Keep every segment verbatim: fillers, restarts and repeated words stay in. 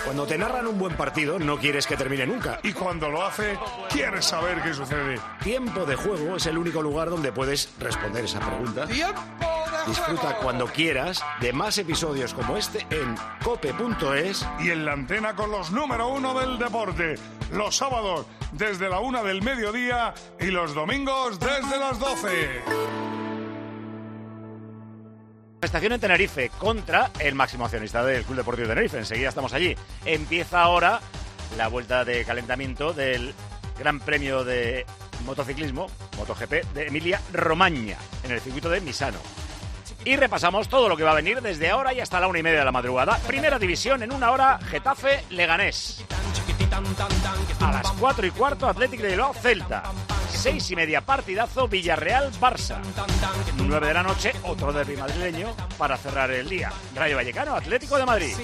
Cuando te narran un buen partido, no quieres que termine nunca. Y cuando lo hace, quieres saber qué sucede. Tiempo de Juego es el único lugar donde puedes responder esa pregunta. ¡Tiempo de Disfruta juego! cuando quieras de más episodios como este en cope punto es. Y en la antena con los número uno del deporte. Los sábados desde la una del mediodía y los domingos desde las doce. Estación en Tenerife contra el máximo accionista del Club Deportivo Tenerife. Enseguida estamos allí. Empieza ahora la vuelta de calentamiento del Gran Premio de Motociclismo, MotoGP, de Emilia-Romagna, en el circuito de Misano. Y repasamos todo lo que va a venir desde ahora y hasta la una y media de la madrugada. Primera división en una hora, Getafe-Leganés. A las cuatro y cuarto, Atlético de Bilbao, Celta. Seis y media, partidazo, Villarreal-Barça. Nueve de la noche, otro derbi madrileño para cerrar el día. Rayo Vallecano, Atlético de Madrid.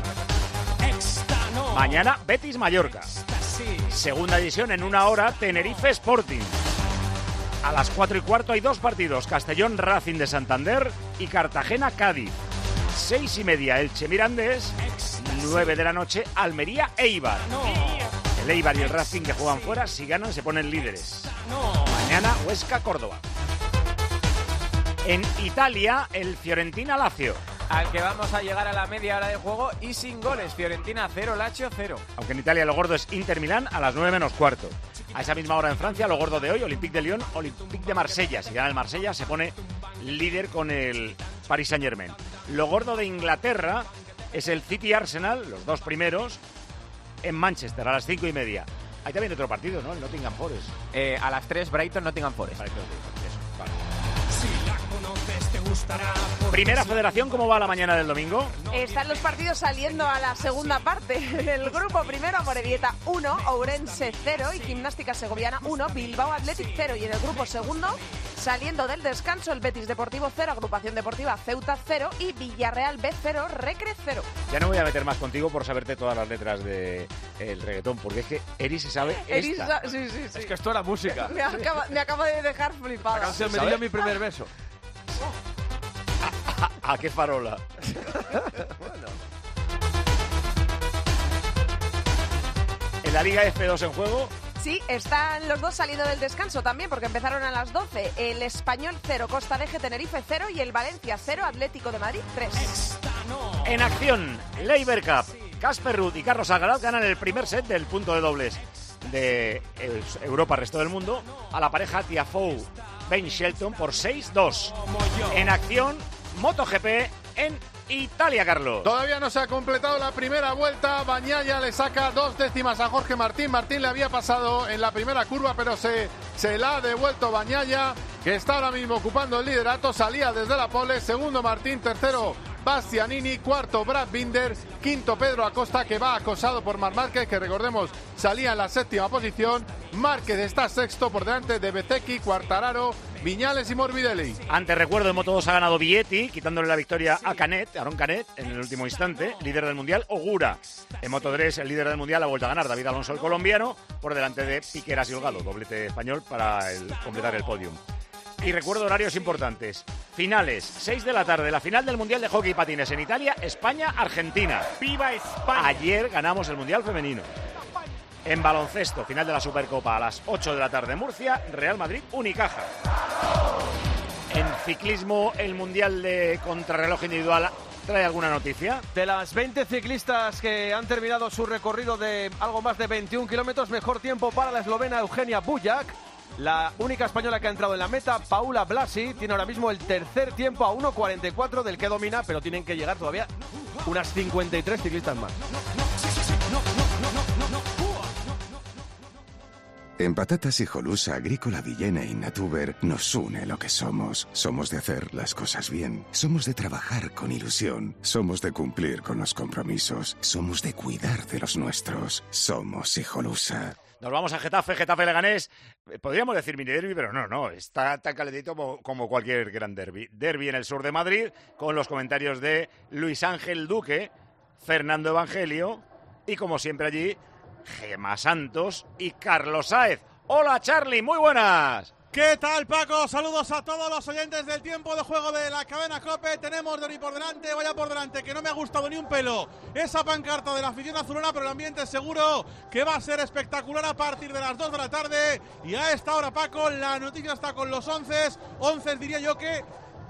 Mañana, Betis-Mallorca. Segunda división en una hora, Tenerife-Sporting. A las cuatro y cuarto hay dos partidos, Castellón-Racing de Santander y Cartagena-Cádiz. Seis y media, Elche-Mirandés. Nueve de la noche, Almería-Eibar. El Eibar y el Racing, que juegan fuera, si ganan se ponen líderes. Mañana, Huesca-Córdoba. En Italia, el Fiorentina-Lazio. Al que vamos a llegar a la media hora de juego y sin goles. Fiorentina cero, Lazio cero. Aunque en Italia lo gordo es Inter Milán a las nueve menos cuarto. A esa misma hora en Francia, lo gordo de hoy, Olympique de Lyon, Olympique de Marsella. Si gana el Marsella, se pone líder con el Paris Saint-Germain. Lo gordo de Inglaterra es el City Arsenal, los dos primeros, en Manchester a las cinco y media. Hay también otro partido, ¿no? El Nottingham Forest. Eh, a las tres, Brighton, Nottingham Forest. Eso, vale. Primera Federación, ¿cómo va la mañana del domingo? Están los partidos saliendo a la segunda parte. El grupo primero, Amorebieta uno, Ourense cero y Gimnástica Segoviana uno, Bilbao Athletic cero. Y en el grupo segundo, saliendo del descanso, el Betis Deportivo cero, Agrupación Deportiva Ceuta cero y Villarreal B cero, Recre cero. Ya no voy a meter más contigo por saberte todas las letras del de reggaetón, porque es que Eri se sabe Eri esta. sa- sí, sí, sí. Es que esto era música. Me acaba, me acaba de dejar flipada. La canción me ¿Sabe? dio mi primer beso. ¿A, a qué farola? Bueno. En la Liga F dos en juego, Sí, están los dos saliendo del descanso también, porque empezaron a las doce. El Español cero, Costa de Eje Tenerife cero y el Valencia cero, Atlético de Madrid tres. en acción, Leiber Cup. Casper Ruud y Carlos Alcaraz ganan el primer set del punto de dobles de Europa, resto del mundo, a la pareja Tiafoe Ben Shelton por seis dos. En acción, MotoGP en Italia, Carlos. Todavía no se ha completado la primera vuelta. Bagnaia le saca dos décimas a Jorge Martín. Martín le había pasado en la primera curva, pero se, se la ha devuelto Bagnaia, que está ahora mismo ocupando el liderato. Salía desde la pole. Segundo Martín, tercero Bastianini, cuarto Brad Binder, quinto Pedro Acosta, que va acosado por Marc Márquez, que recordemos salía en la séptima posición. Márquez está sexto por delante de Bezzecchi, Quartararo, Viñales y Morbidelli. Antes, recuerdo, en Moto dos ha ganado Vietti, quitándole la victoria a Canet, Aaron Canet, en el último instante, líder del Mundial, Ogura. En Moto tres, el líder del Mundial ha vuelto a ganar, David Alonso, el colombiano, por delante de Piqueras y Holgado, doblete español para el, completar el podium. Y recuerdo horarios importantes. Finales, seis de la tarde, la final del Mundial de Hockey y Patines en Italia, España-Argentina. ¡Viva España! Ayer ganamos el Mundial Femenino. En baloncesto, final de la Supercopa a las ocho de la tarde, Murcia, Real Madrid-Unicaja. En ciclismo, el Mundial de contrarreloj individual, ¿trae alguna noticia? De las veinte ciclistas que han terminado su recorrido de algo más de veintiún kilómetros, mejor tiempo para la eslovena Eugenia Bujak. La única española que ha entrado en la meta, Paula Blasi, tiene ahora mismo el tercer tiempo a uno cuarenta y cuatro del que domina, pero tienen que llegar todavía unas cincuenta y tres ciclistas más. En Patatas Hijolusa, Agrícola Villena y Natuber nos une lo que somos. Somos de hacer las cosas bien. Somos de trabajar con ilusión. Somos de cumplir con los compromisos. Somos de cuidar de los nuestros. Somos Hijolusa. Nos vamos a Getafe, Getafe Leganés. Podríamos decir mini derbi, pero no, no. Está tan calentito como, como cualquier gran derbi. Derbi en el sur de Madrid, con los comentarios de Luis Ángel Duque, Fernando Evangelio y, como siempre allí, Gemma Santos y Carlos Sáez. Hola, Charlie, muy buenas. ¿Qué tal, Paco? Saludos a todos los oyentes del tiempo de juego de la cadena COPE. Tenemos Derbi por delante, vaya por delante, que no me ha gustado ni un pelo esa pancarta de la afición azulona, pero el ambiente seguro que va a ser espectacular a partir de las dos de la tarde. Y a esta hora, Paco, la noticia está con los once, once diría yo que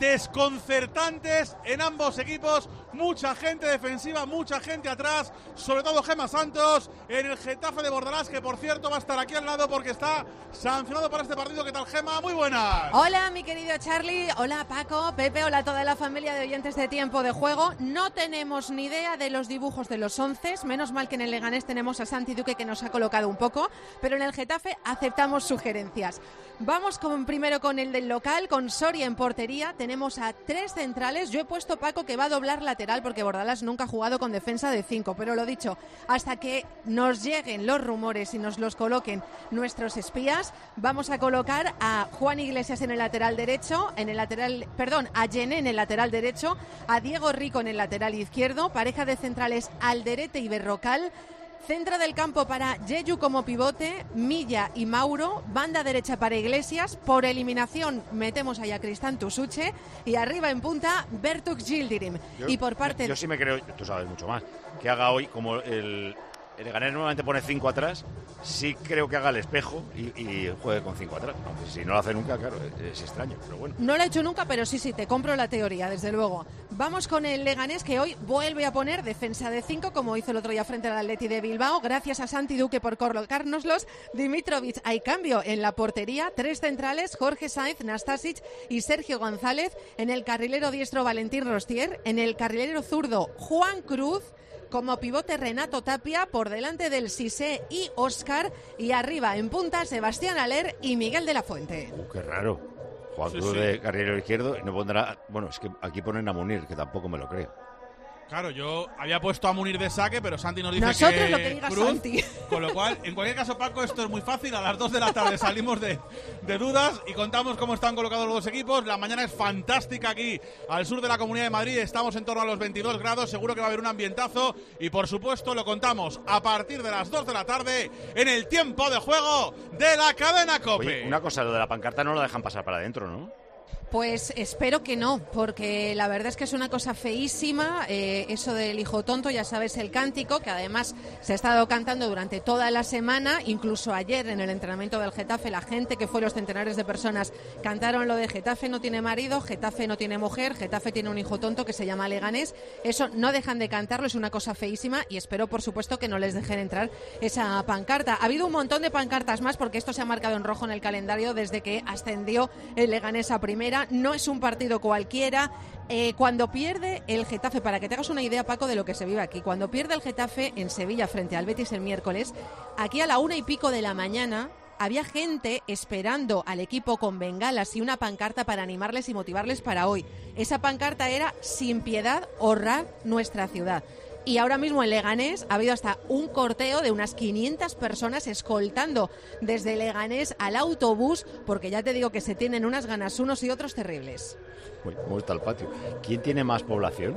desconcertantes en ambos equipos, mucha gente defensiva, mucha gente atrás, sobre todo Gemma Santos en el Getafe de Bordalás, que por cierto va a estar aquí al lado porque está sancionado para este partido. ¿Qué tal, Gemma? Muy buenas. Hola, mi querido Charlie, hola Paco, Pepe, hola a toda la familia de oyentes de Tiempo de Juego. No tenemos ni idea de los dibujos de los once, menos mal que en el Leganés tenemos a Santi Duque que nos ha colocado un poco, pero en el Getafe aceptamos sugerencias. Vamos con, primero con el del local, con Soria en portería. Tenemos a tres centrales. Yo he puesto, Paco, que va a doblar lateral porque Bordalás nunca ha jugado con defensa de cinco. Pero lo dicho, hasta que nos lleguen los rumores y nos los coloquen nuestros espías, vamos a colocar a Juan Iglesias en el lateral derecho, en el lateral, perdón, a Yené en el lateral derecho, a Diego Rico en el lateral izquierdo, pareja de centrales Alderete y Berrocal. Centro del campo para Yeyu como pivote, Milla y Mauro, banda derecha para Iglesias, por eliminación metemos ahí a Cristán Tusuche y arriba en punta Bertuk Yildirim. Yo, y por parte yo, yo sí me creo, tú sabes mucho más, que haga hoy como el, el Leganés normalmente pone cinco atrás, sí creo que haga el espejo y, y juegue con cinco atrás. Aunque si no lo hace nunca, claro, es, es extraño, pero bueno. No lo he hecho nunca, pero sí, sí, te compro la teoría, desde luego. Vamos con el Leganés, que hoy vuelve a poner defensa de cinco, como hizo el otro día frente al Atleti de Bilbao. Gracias a Santi Duque por colocárnoslos. Dimitrovic, hay cambio en la portería. Tres centrales, Jorge Sáenz, Nastasic y Sergio González. En el carrilero diestro, Valentín Rostier. En el carrilero zurdo, Juan Cruz. Como pivote, Renato Tapia, por delante del Sisé y Óscar, y arriba en punta Sebastián Aller y Miguel de la Fuente. Uh, qué raro. Juan Sí, Cruz sí. de carrilero izquierdo y no pondrá... Bueno, es que aquí ponen a Munir, que tampoco me lo creo. Claro, yo había puesto a Munir de saque, pero Santi nos dice Nosotros que lo que diga Cruz, Santi. con lo cual, en cualquier caso, Paco, esto es muy fácil. A las dos de la tarde salimos de, de dudas y contamos cómo están colocados los dos equipos. La mañana es fantástica aquí al sur de la Comunidad de Madrid. Estamos en torno a los veintidós grados. Seguro que va a haber un ambientazo y, por supuesto, lo contamos a partir de las dos de la tarde en el tiempo de juego de la cadena COPE. Oye, una cosa, lo de la pancarta no lo dejan pasar para adentro, ¿no? Pues espero que no, porque la verdad es que es una cosa feísima, eh, eso del hijo tonto, ya sabes, el cántico, que además se ha estado cantando durante toda la semana, incluso ayer en el entrenamiento del Getafe, la gente que fue, los centenares de personas, cantaron lo de Getafe no tiene marido, Getafe no tiene mujer, Getafe tiene un hijo tonto que se llama Leganés. Eso no dejan de cantarlo, es una cosa feísima y espero, por supuesto, que no les dejen entrar esa pancarta. Ha habido un montón de pancartas más porque esto se ha marcado en rojo en el calendario desde que ascendió el Leganés a primera. No es un partido cualquiera. Eh, cuando pierde el Getafe, para que te hagas una idea, Paco, de lo que se vive aquí, cuando pierde el Getafe en Sevilla frente al Betis el miércoles, aquí a la una y pico de la mañana había gente esperando al equipo con bengalas y una pancarta para animarles y motivarles para hoy. Esa pancarta era: sin piedad, honrad nuestra ciudad. Y ahora mismo en Leganés ha habido hasta un corteo de unas quinientas personas escoltando desde Leganés al autobús, porque ya te digo que se tienen unas ganas unos y otros terribles. Uy, ¿cómo está el patio? ¿Quién tiene más población?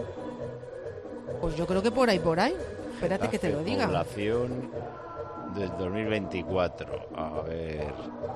Pues yo creo que por ahí, por ahí. Espérate que te lo diga. Población del dos mil veinticuatro. A ver...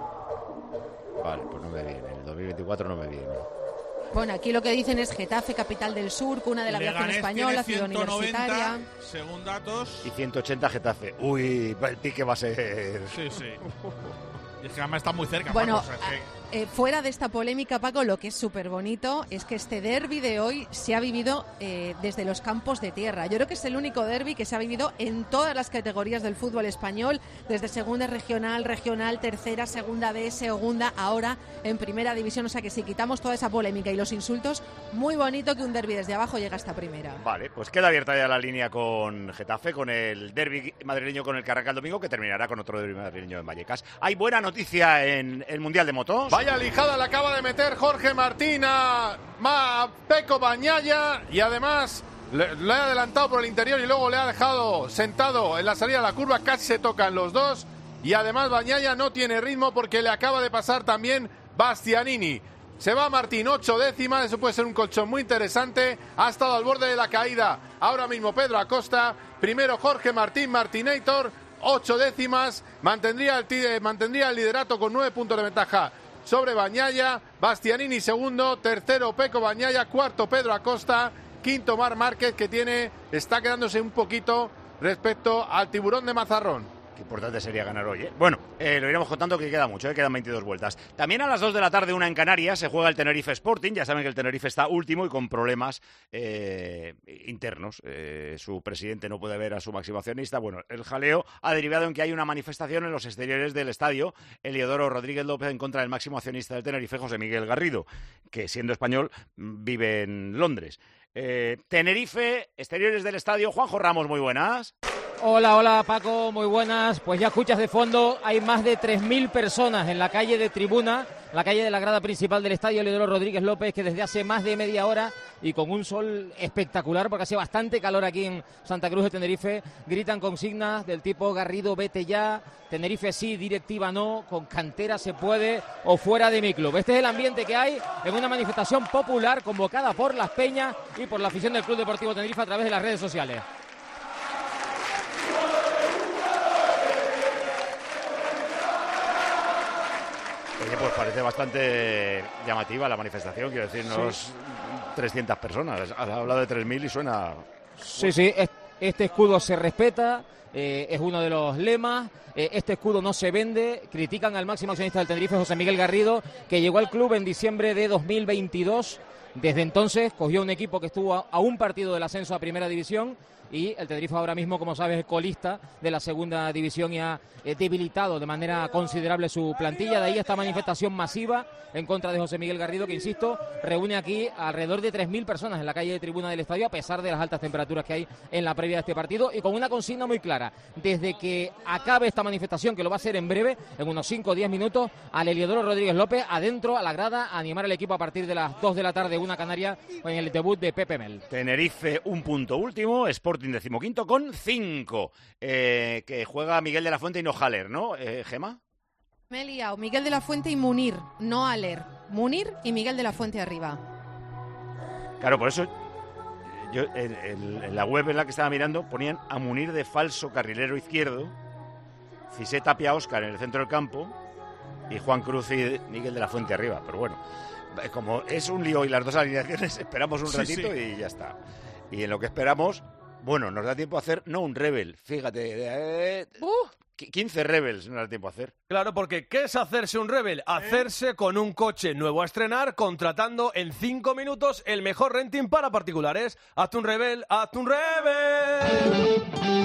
Vale, pues no me viene. El dos mil veinticuatro no me viene. Bueno, aquí lo que dicen es Getafe, capital del sur, cuna de la aviación Leganés española, tiene ciudad ciento noventa, universitaria. según datos. Y ciento ochenta Getafe. Uy, el pique va a ser... Sí, sí. Y es que además está muy cerca. Bueno, Paco, o sea, es que... Eh, fuera de esta polémica, Paco, lo que es súper bonito es que este derbi de hoy se ha vivido eh, desde los campos de tierra. Yo creo que es el único derbi que se ha vivido en todas las categorías del fútbol español, desde segunda regional, regional, tercera, segunda B, segunda, ahora en primera división. O sea que si quitamos toda esa polémica y los insultos, muy bonito que un derbi desde abajo llegue hasta primera. Vale, pues queda abierta ya la línea con Getafe, con el derbi madrileño con el que arranca el domingo, que terminará con otro derbi madrileño en Vallecas. Hay buena noticia en el Mundial de Motos. Vaya lijada le acaba de meter Jorge Martín a, a Peco Bagnaia y además le, le ha adelantado por el interior y luego le ha dejado sentado en la salida de la curva. Casi se tocan los dos y además Bagnaia no tiene ritmo porque le acaba de pasar también Bastianini. Se va Martín, ocho décimas, eso puede ser un colchón muy interesante. Ha estado al borde de la caída ahora mismo Pedro Acosta. Primero Jorge Martín, Martinator, ocho décimas. Mantendría el, mantendría el liderato con nueve puntos de ventaja sobre Bagnaia, Bastianini segundo, tercero Pecco Bagnaia, cuarto Pedro Acosta, quinto Marc Márquez, que tiene, está quedándose un poquito respecto al Tiburón de Mazarrón. Qué importante sería ganar hoy, ¿eh? Bueno, eh, lo iremos contando que queda mucho, ¿eh? Quedan veintidós vueltas. También a las dos de la tarde, una en Canarias, se juega el Tenerife Sporting. Ya saben que el Tenerife está último y con problemas eh, internos. Eh, su presidente no puede ver a su máximo accionista. Bueno, el jaleo ha derivado en que hay una manifestación en los exteriores del estadio Heliodoro Rodríguez López en contra del máximo accionista del Tenerife, José Miguel Garrido, que siendo español vive en Londres. Eh, Tenerife, exteriores del estadio. Juanjo Ramos, muy buenas. Hola, hola Paco, muy buenas. Pues ya escuchas de fondo, hay más de tres mil personas en la calle de tribuna, la calle de la grada principal del estadio Heliodoro Rodríguez López, que desde hace más de media hora y con un sol espectacular, porque hace bastante calor aquí en Santa Cruz de Tenerife, gritan consignas del tipo Garrido vete ya, Tenerife sí, directiva no, con cantera se puede o fuera de mi club. Este es el ambiente que hay en una manifestación popular convocada por Las Peñas y por la afición del Club Deportivo Tenerife a través de las redes sociales. Oye, pues parece bastante llamativa la manifestación, quiero decir, unos sí. trescientas personas. Has hablado de tres mil y suena... Sí, sí, este escudo se respeta, eh, es uno de los lemas, eh, este escudo no se vende. Critican al máximo accionista del Tenerife, José Miguel Garrido, que llegó al club en diciembre de dos mil veintidós. Desde entonces cogió un equipo que estuvo a, a un partido del ascenso a Primera División. Y el Tenerife ahora mismo, como sabes, es colista de la segunda división y ha eh, debilitado de manera considerable su plantilla. De ahí esta manifestación masiva en contra de José Miguel Garrido, que, insisto, reúne aquí alrededor de tres mil personas en la calle de tribuna del estadio, a pesar de las altas temperaturas que hay en la previa de este partido, y con una consigna muy clara. Desde que acabe esta manifestación, que lo va a hacer en breve, en unos cinco o diez minutos, al Heliodoro Rodríguez López, adentro, a la grada, a animar al equipo a partir de las dos de la tarde, una Canaria, en el debut de Pepe Mel. Tenerife, un punto último, Sporting decimoquinto con cinco, eh, que juega Miguel de la Fuente y no Haller, ¿no, eh, Gema? Me he liado, Miguel de la Fuente y Munir, no Haller. Munir y Miguel de la Fuente arriba. Claro, por eso yo en, en, en la web en la que estaba mirando ponían a Munir de falso carrilero izquierdo, Cisé Tapia Óscar en el centro del campo y Juan Cruz y Miguel de la Fuente arriba. Pero bueno, como es un lío y las dos alineaciones, esperamos un sí, ratito sí. y ya está. Y en lo que esperamos... Bueno, nos da tiempo a hacer, no un Rebel, fíjate, eh, uh, quince Rebels nos da tiempo a hacer. Claro, porque ¿qué es hacerse un Rebel? Hacerse con un coche nuevo a estrenar, contratando en cinco minutos el mejor renting para particulares. Hazte un Rebel, hazte un Rebel.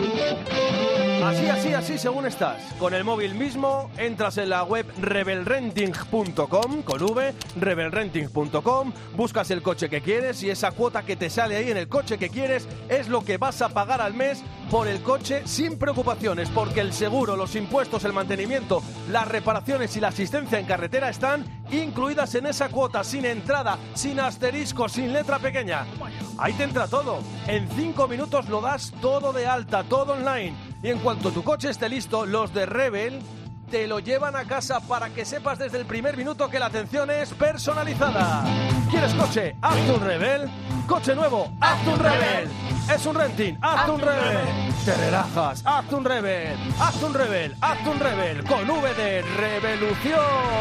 Así, así, así, según estás. Con el móvil mismo, entras en la web rebel renting punto com, con V, rebel renting punto com, buscas el coche que quieres y esa cuota que te sale ahí en el coche que quieres es lo que vas a pagar al mes por el coche sin preocupaciones, porque el seguro, los impuestos, el mantenimiento, las reparaciones y la asistencia en carretera están incluidas en esa cuota, sin entrada, sin asterisco, sin letra pequeña. Ahí te entra todo. En cinco minutos lo das todo de alta, todo online. Y en cuanto tu coche esté listo, los de Rebel te lo llevan a casa para que sepas desde el primer minuto que la atención es personalizada. ¿Quieres coche? Hazte un Rebel. Coche nuevo, hazte un Rebel. Es un renting, hazte un Rebel. Te relajas, hazte un Rebel. Hazte un Rebel, hazte un Rebel. Con V de Revolución.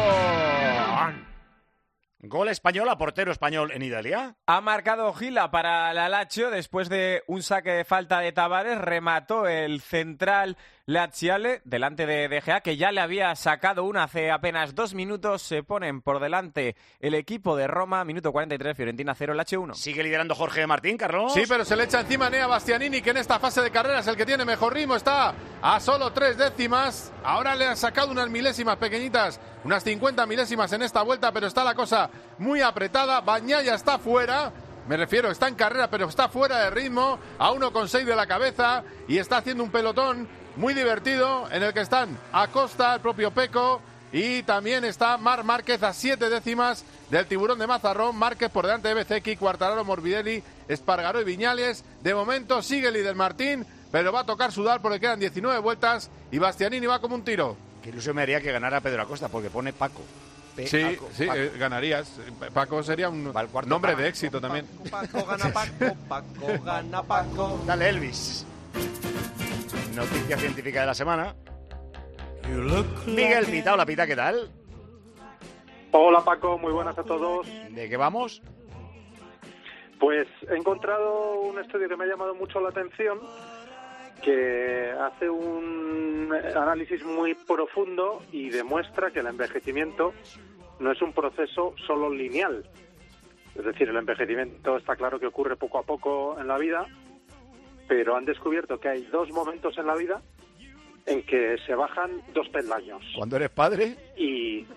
Gol español a portero español en Italia. Ha marcado Gila para la Lazio después de un saque de falta de Tavares. Remató el central Laziale delante de De Gea, que ya le había sacado una hace apenas dos minutos. Se ponen por delante el equipo de Roma. Minuto cuarenta y tres, Fiorentina cero, Lazio uno. Sigue liderando Jorge Martín, Carlos. Sí, pero se le echa encima Nea Bastianini, que en esta fase de carrera es el que tiene mejor ritmo. Está a solo tres décimas. Ahora le han sacado unas milésimas pequeñitas, unas cincuenta milésimas en esta vuelta, pero está la cosa muy apretada. Bagnaia está fuera. Me refiero, está en carrera, pero está fuera de ritmo, a uno con seis de la cabeza, y está haciendo un pelotón muy divertido en el que están Acosta, el propio Pecco, y también está Marc Márquez a siete décimas del Tiburón de Mazarrón. Márquez por delante de Bezzecchi, Quartararo, Morbidelli, Espargaró y Viñales. De momento sigue el líder Martín, pero va a tocar sudar porque quedan diecinueve vueltas y Bastianini va como un tiro. Qué ilusión me haría que ganara Pedro Acosta, porque pone Paco. P sí, Paco, sí Paco. Eh, ganarías. Paco sería un nombre Paco, de éxito Paco, también. Paco gana Paco, Paco gana Paco. Dale, Elvis. Noticia científica de la semana. Miguel Pita, hola Pita, ¿qué tal? Hola Paco, muy buenas a todos. ¿De qué vamos? Pues he encontrado un estudio que me ha llamado mucho la atención, que hace un análisis muy profundo y demuestra que el envejecimiento no es un proceso solo lineal. Es decir, el envejecimiento está claro que ocurre poco a poco en la vida, pero han descubierto que hay dos momentos en la vida en que se bajan dos peldaños. ¿Cuándo eres padre? Y...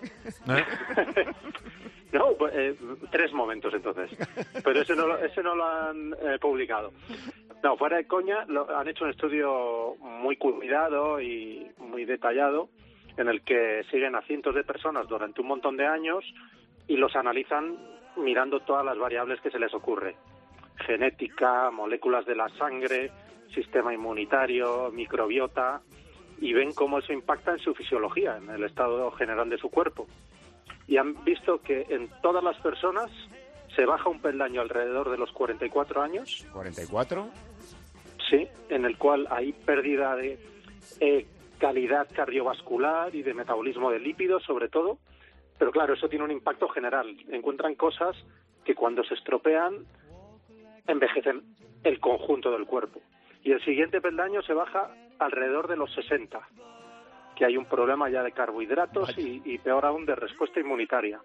no, pues, eh, tres momentos entonces. Pero ese no, lo- ese no lo han eh, publicado. No, fuera de coña, lo, han hecho un estudio muy cuidado y muy detallado en el que siguen a cientos de personas durante un montón de años y los analizan mirando todas las variables que se les ocurre. Genética, moléculas de la sangre, sistema inmunitario, microbiota, y ven cómo eso impacta en su fisiología, en el estado general de su cuerpo. Y han visto que en todas las personas se baja un peldaño alrededor de los cuarenta y cuatro años. ¿cuarenta y cuatro? Sí, en el cual hay pérdida de eh, calidad cardiovascular y de metabolismo de lípidos, sobre todo. Pero claro, eso tiene un impacto general. Encuentran cosas que cuando se estropean envejecen el conjunto del cuerpo. Y el siguiente peldaño se baja alrededor de los sesenta, que hay un problema ya de carbohidratos y, y peor aún de respuesta inmunitaria.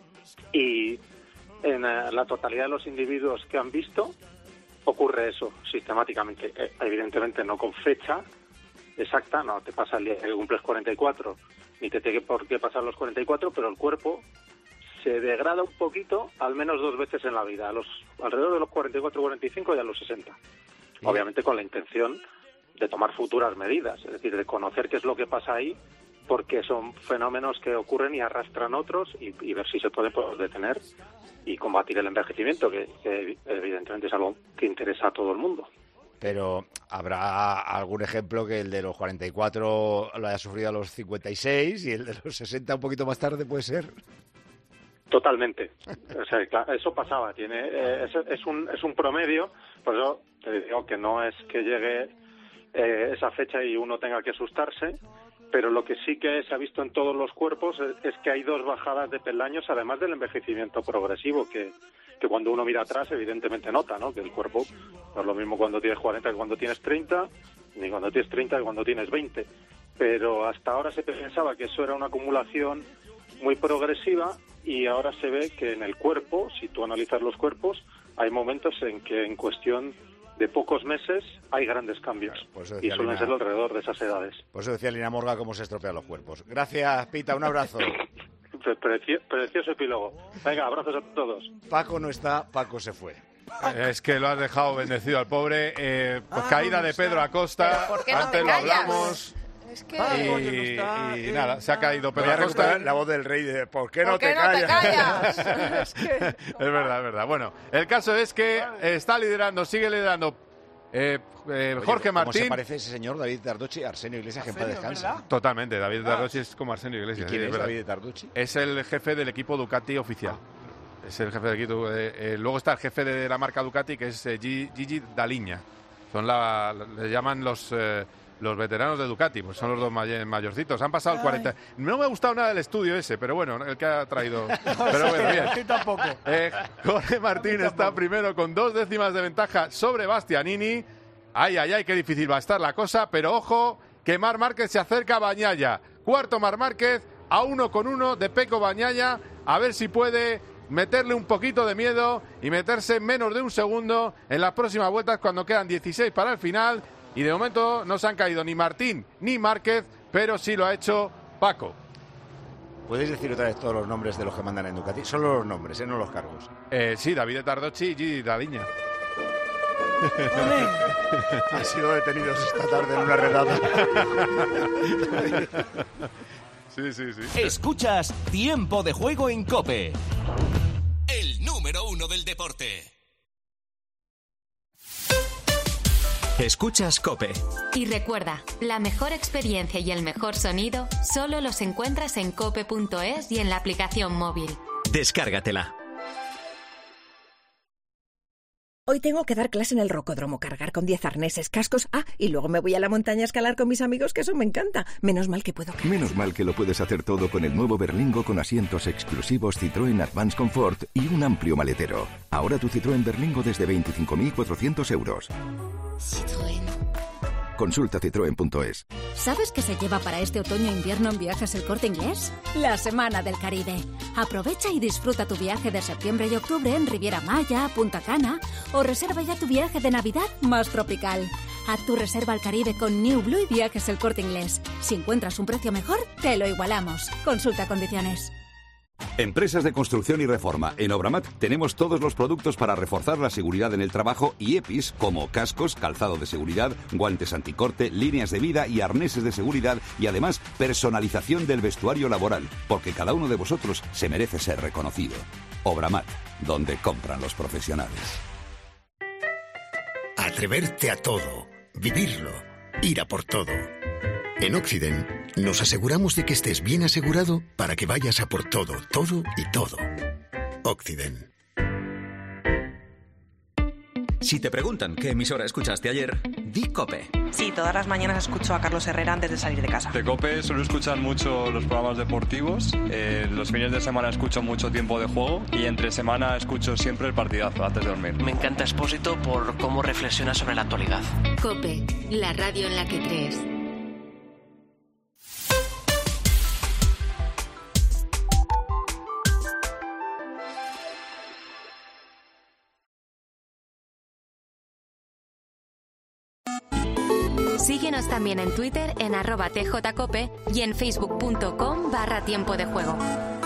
Y en eh, la totalidad de los individuos que han visto ocurre eso sistemáticamente, eh, evidentemente no con fecha exacta, no te pasa el día que cumples cuarenta y cuatro, ni te tiene por qué pasar los cuarenta y cuatro, pero el cuerpo se degrada un poquito al menos dos veces en la vida, a los alrededor de los cuarenta y cuatro, cuarenta y cinco y a los sesenta. Sí. Obviamente con la intención de tomar futuras medidas, es decir, de conocer qué es lo que pasa ahí, porque son fenómenos que ocurren y arrastran otros y, y ver si se puede pues, detener y combatir el envejecimiento, que, que evidentemente es algo que interesa a todo el mundo. Pero habrá algún ejemplo que el de los cuarenta y cuatro lo haya sufrido a los cincuenta y seis y el de los sesenta un poquito más tarde, ¿puede ser? Totalmente. O sea, claro, eso pasaba. Tiene, eh, es, es, un, es un promedio, por eso te digo que no es que llegue eh, esa fecha y uno tenga que asustarse, pero lo que sí que se ha visto en todos los cuerpos es, es que hay dos bajadas de peldaños, además del envejecimiento progresivo, que, que cuando uno mira atrás evidentemente nota, ¿no? Que el cuerpo no es lo mismo cuando tienes cuarenta que cuando tienes treinta, ni cuando tienes treinta que cuando tienes veinte. Pero hasta ahora se pensaba que eso era una acumulación muy progresiva y ahora se ve que en el cuerpo, si tú analizas los cuerpos, hay momentos en que en cuestión de pocos meses hay grandes cambios y suelen Lina, ser alrededor de esas edades. Por eso decía Lina Morga cómo se estropean los cuerpos. Gracias, Pita, un abrazo. Precio, precioso epílogo. Venga, abrazos a todos. Paco no está, Paco se fue. Es que lo has dejado bendecido al pobre. Eh, pues caída de Pedro Acosta. ¿Por qué no Antes te lo callas? hablamos. Es que... Y, y nada, se ha caído Voy Pedro a Acosta. recuperar la voz del rey de ¿por qué no, ¿Por qué te, no callas? te callas? Es que... Es verdad, es verdad. Bueno, el caso es que está liderando, sigue liderando eh, eh, Oye, Jorge ¿cómo Martín. se parece ese señor David Tarducci a Arsenio Iglesias, que en paz descanse? Totalmente, David Tarducci es como Arsenio Iglesias. ¿Y quién sí, es verdad. David Tarducci? Es el jefe del equipo Ducati oficial. Es el jefe del equipo. Eh, eh, luego está el jefe de la marca Ducati, que es eh, Gigi Daliña. Son la, le llaman los eh, los veteranos de Ducati, pues son los dos may mayorcitos. Han pasado el cuarenta. No me ha gustado nada el estudio ese, pero bueno, el que ha traído. Pero bueno, bien. A ti tampoco. Eh, Jorge Martín está primero con dos décimas de ventaja sobre Bastianini. Ay, ay, ay, qué difícil va a estar la cosa, pero ojo, que Marc Márquez se acerca a Bagnaia. Cuarto Marc Márquez, a uno con uno de Pecco Bagnaia, a ver si puede meterle un poquito de miedo y meterse en menos de un segundo en las próximas vueltas cuando quedan dieciséis para el final. Y de momento no se han caído ni Martín ni Márquez, pero sí lo ha hecho Paco. ¿Puedes decir otra vez todos los nombres de los que mandan en Ducati? Solo los nombres, ¿eh? No los cargos. Eh, sí, David Tarducci y Gigi Daliña. Han sido detenidos esta tarde en una redada. Sí, sí, sí. Escuchas Tiempo de Juego en COPE. El número uno del deporte. Escuchas COPE. Y recuerda, la mejor experiencia y el mejor sonido solo los encuentras en cope punto es y en la aplicación móvil. Descárgatela. Hoy tengo que dar clase en el rocódromo, cargar con diez arneses, cascos. Ah, y luego me voy a la montaña a escalar con mis amigos, que eso me encanta. Menos mal que puedo... Menos mal que lo puedes hacer todo con el nuevo Berlingo con asientos exclusivos Citroën Advance Comfort y un amplio maletero. Ahora tu Citroën Berlingo desde veinticinco mil cuatrocientos euros. Citroën. Consulta citroen punto es. ¿Sabes qué se lleva para este otoño e invierno en Viajes El Corte Inglés? La Semana del Caribe. Aprovecha y disfruta tu viaje de septiembre y octubre en Riviera Maya, Punta Cana, o reserva ya tu viaje de Navidad más tropical. Haz tu reserva al Caribe con New Blue y Viajes El Corte Inglés. Si encuentras un precio mejor, te lo igualamos. Consulta condiciones. Empresas de construcción y reforma. En Obramat tenemos todos los productos para reforzar la seguridad en el trabajo y E P Is como cascos, calzado de seguridad, guantes anticorte, líneas de vida y arneses de seguridad y además personalización del vestuario laboral, porque cada uno de vosotros se merece ser reconocido. Obramat, donde compran los profesionales. Atreverte a todo, vivirlo, ir a por todo. En Occident nos aseguramos de que estés bien asegurado para que vayas a por todo, todo y todo. Occident. Si te preguntan qué emisora escuchaste ayer, di COPE. Sí, todas las mañanas escucho a Carlos Herrera antes de salir de casa. De COPE suelo escuchar mucho los programas deportivos, eh, los fines de semana escucho mucho Tiempo de Juego y entre semana escucho siempre el partidazo antes de dormir. Me encanta Expósito por cómo reflexiona sobre la actualidad. COPE, la radio en la que crees. Síguenos también en Twitter en arroba tjcope y en facebook.com barra tiempo de juego.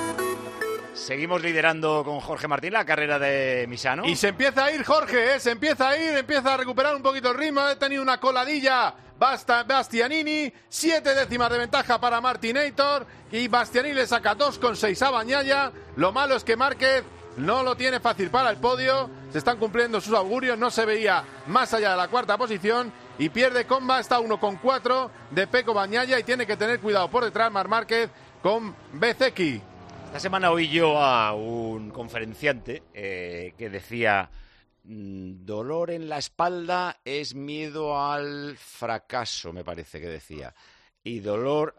Seguimos liderando con Jorge Martín la carrera de Misano. Y se empieza a ir Jorge, ¿eh? se empieza a ir, empieza a recuperar un poquito el ritmo. Ha tenido una coladilla Basta, Bastianini, siete décimas de ventaja para Martinator y Bastianini le saca dos coma seis a Bagnaia. Lo malo es que Márquez no lo tiene fácil para el podio. Se están cumpliendo sus augurios, no se veía más allá de la cuarta posición. Y pierde Comba, está uno coma cuatro de Pecco Bagnaia y tiene que tener cuidado por detrás Marc Márquez con Bezzecchi. Esta semana oí yo a un conferenciante eh, que decía: dolor en la espalda es miedo al fracaso, me parece que decía. Y dolor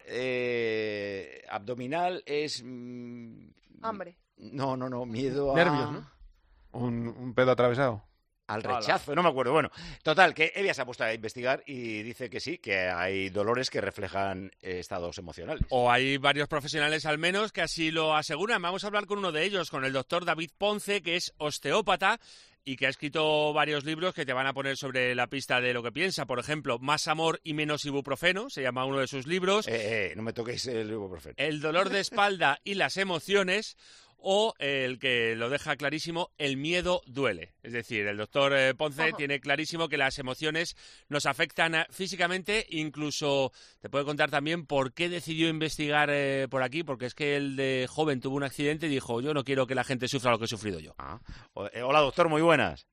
eh, abdominal es... Mm, hambre. No, no, no, miedo a... Nervios, ¿no? Un, un pedo atravesado. Al rechazo, no me acuerdo. Bueno, total, que Evia se ha puesto a investigar y dice que sí, que hay dolores que reflejan eh, estados emocionales. O hay varios profesionales al menos que así lo aseguran. Vamos a hablar con uno de ellos, con el doctor David Ponce, que es osteópata y que ha escrito varios libros que te van a poner sobre la pista de lo que piensa. Por ejemplo, Más amor y menos ibuprofeno, se llama uno de sus libros. Eh, eh, no me toquéis el ibuprofeno. El dolor de espalda y las emociones. O el que lo deja clarísimo, el miedo duele. Es decir, el doctor eh, Ponce Ajá. tiene clarísimo que las emociones nos afectan físicamente. Incluso te puede contar también por qué decidió investigar eh, por aquí, porque es que él de joven tuvo un accidente y dijo: yo no quiero que la gente sufra lo que he sufrido yo. Ah. Hola, doctor, muy buenas.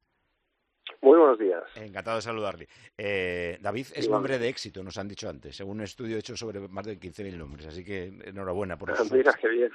Muy buenos días. Encantado de saludarle. Eh, David es un hombre de éxito, nos han dicho antes, según un estudio hecho sobre más de quince mil nombres, así que enhorabuena por eso. Mira, qué bien.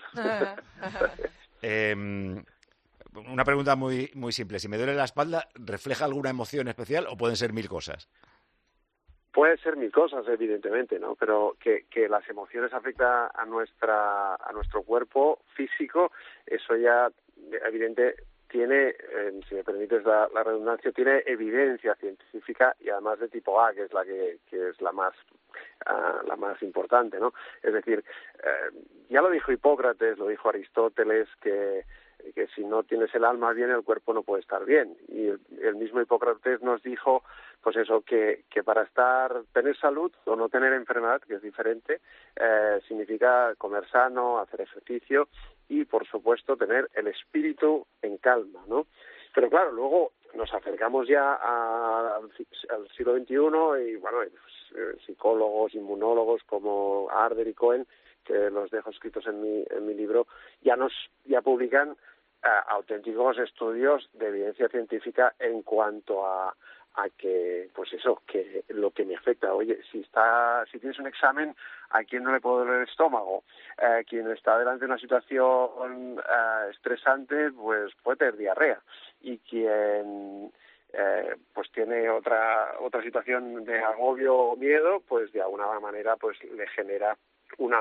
eh, una pregunta muy, muy simple. Si me duele la espalda, ¿refleja alguna emoción especial o pueden ser mil cosas? Pueden ser mil cosas, evidentemente, ¿no? Pero que, que las emociones afectan a nuestra a nuestro cuerpo físico, eso ya, evidente, tiene, eh, si me permites la, la redundancia, tiene evidencia científica y además de tipo A, que es la que, que es la más uh, la más importante, ¿no? Es decir, eh, ya lo dijo Hipócrates, lo dijo Aristóteles, que que si no tienes el alma bien, el cuerpo no puede estar bien. Y el, el mismo Hipócrates nos dijo, pues eso, que, que para estar, tener salud o no tener enfermedad, que es diferente, eh, significa comer sano, hacer ejercicio y, por supuesto, tener el espíritu en calma, ¿no? Pero claro, luego nos acercamos ya a, al siglo veintiuno y, bueno, pues, psicólogos, inmunólogos como Arder y Cohen, que los dejo escritos en mi, en mi libro, ya nos ya publican uh, auténticos estudios de evidencia científica en cuanto a, a que, pues eso, que lo que me afecta. Oye, si está, si tienes un examen, ¿a quién no le puede doler el estómago? Eh, quien está delante de una situación uh, estresante, pues puede tener diarrea. Y quien eh, pues tiene otra otra situación de agobio o miedo, pues de alguna manera pues le genera una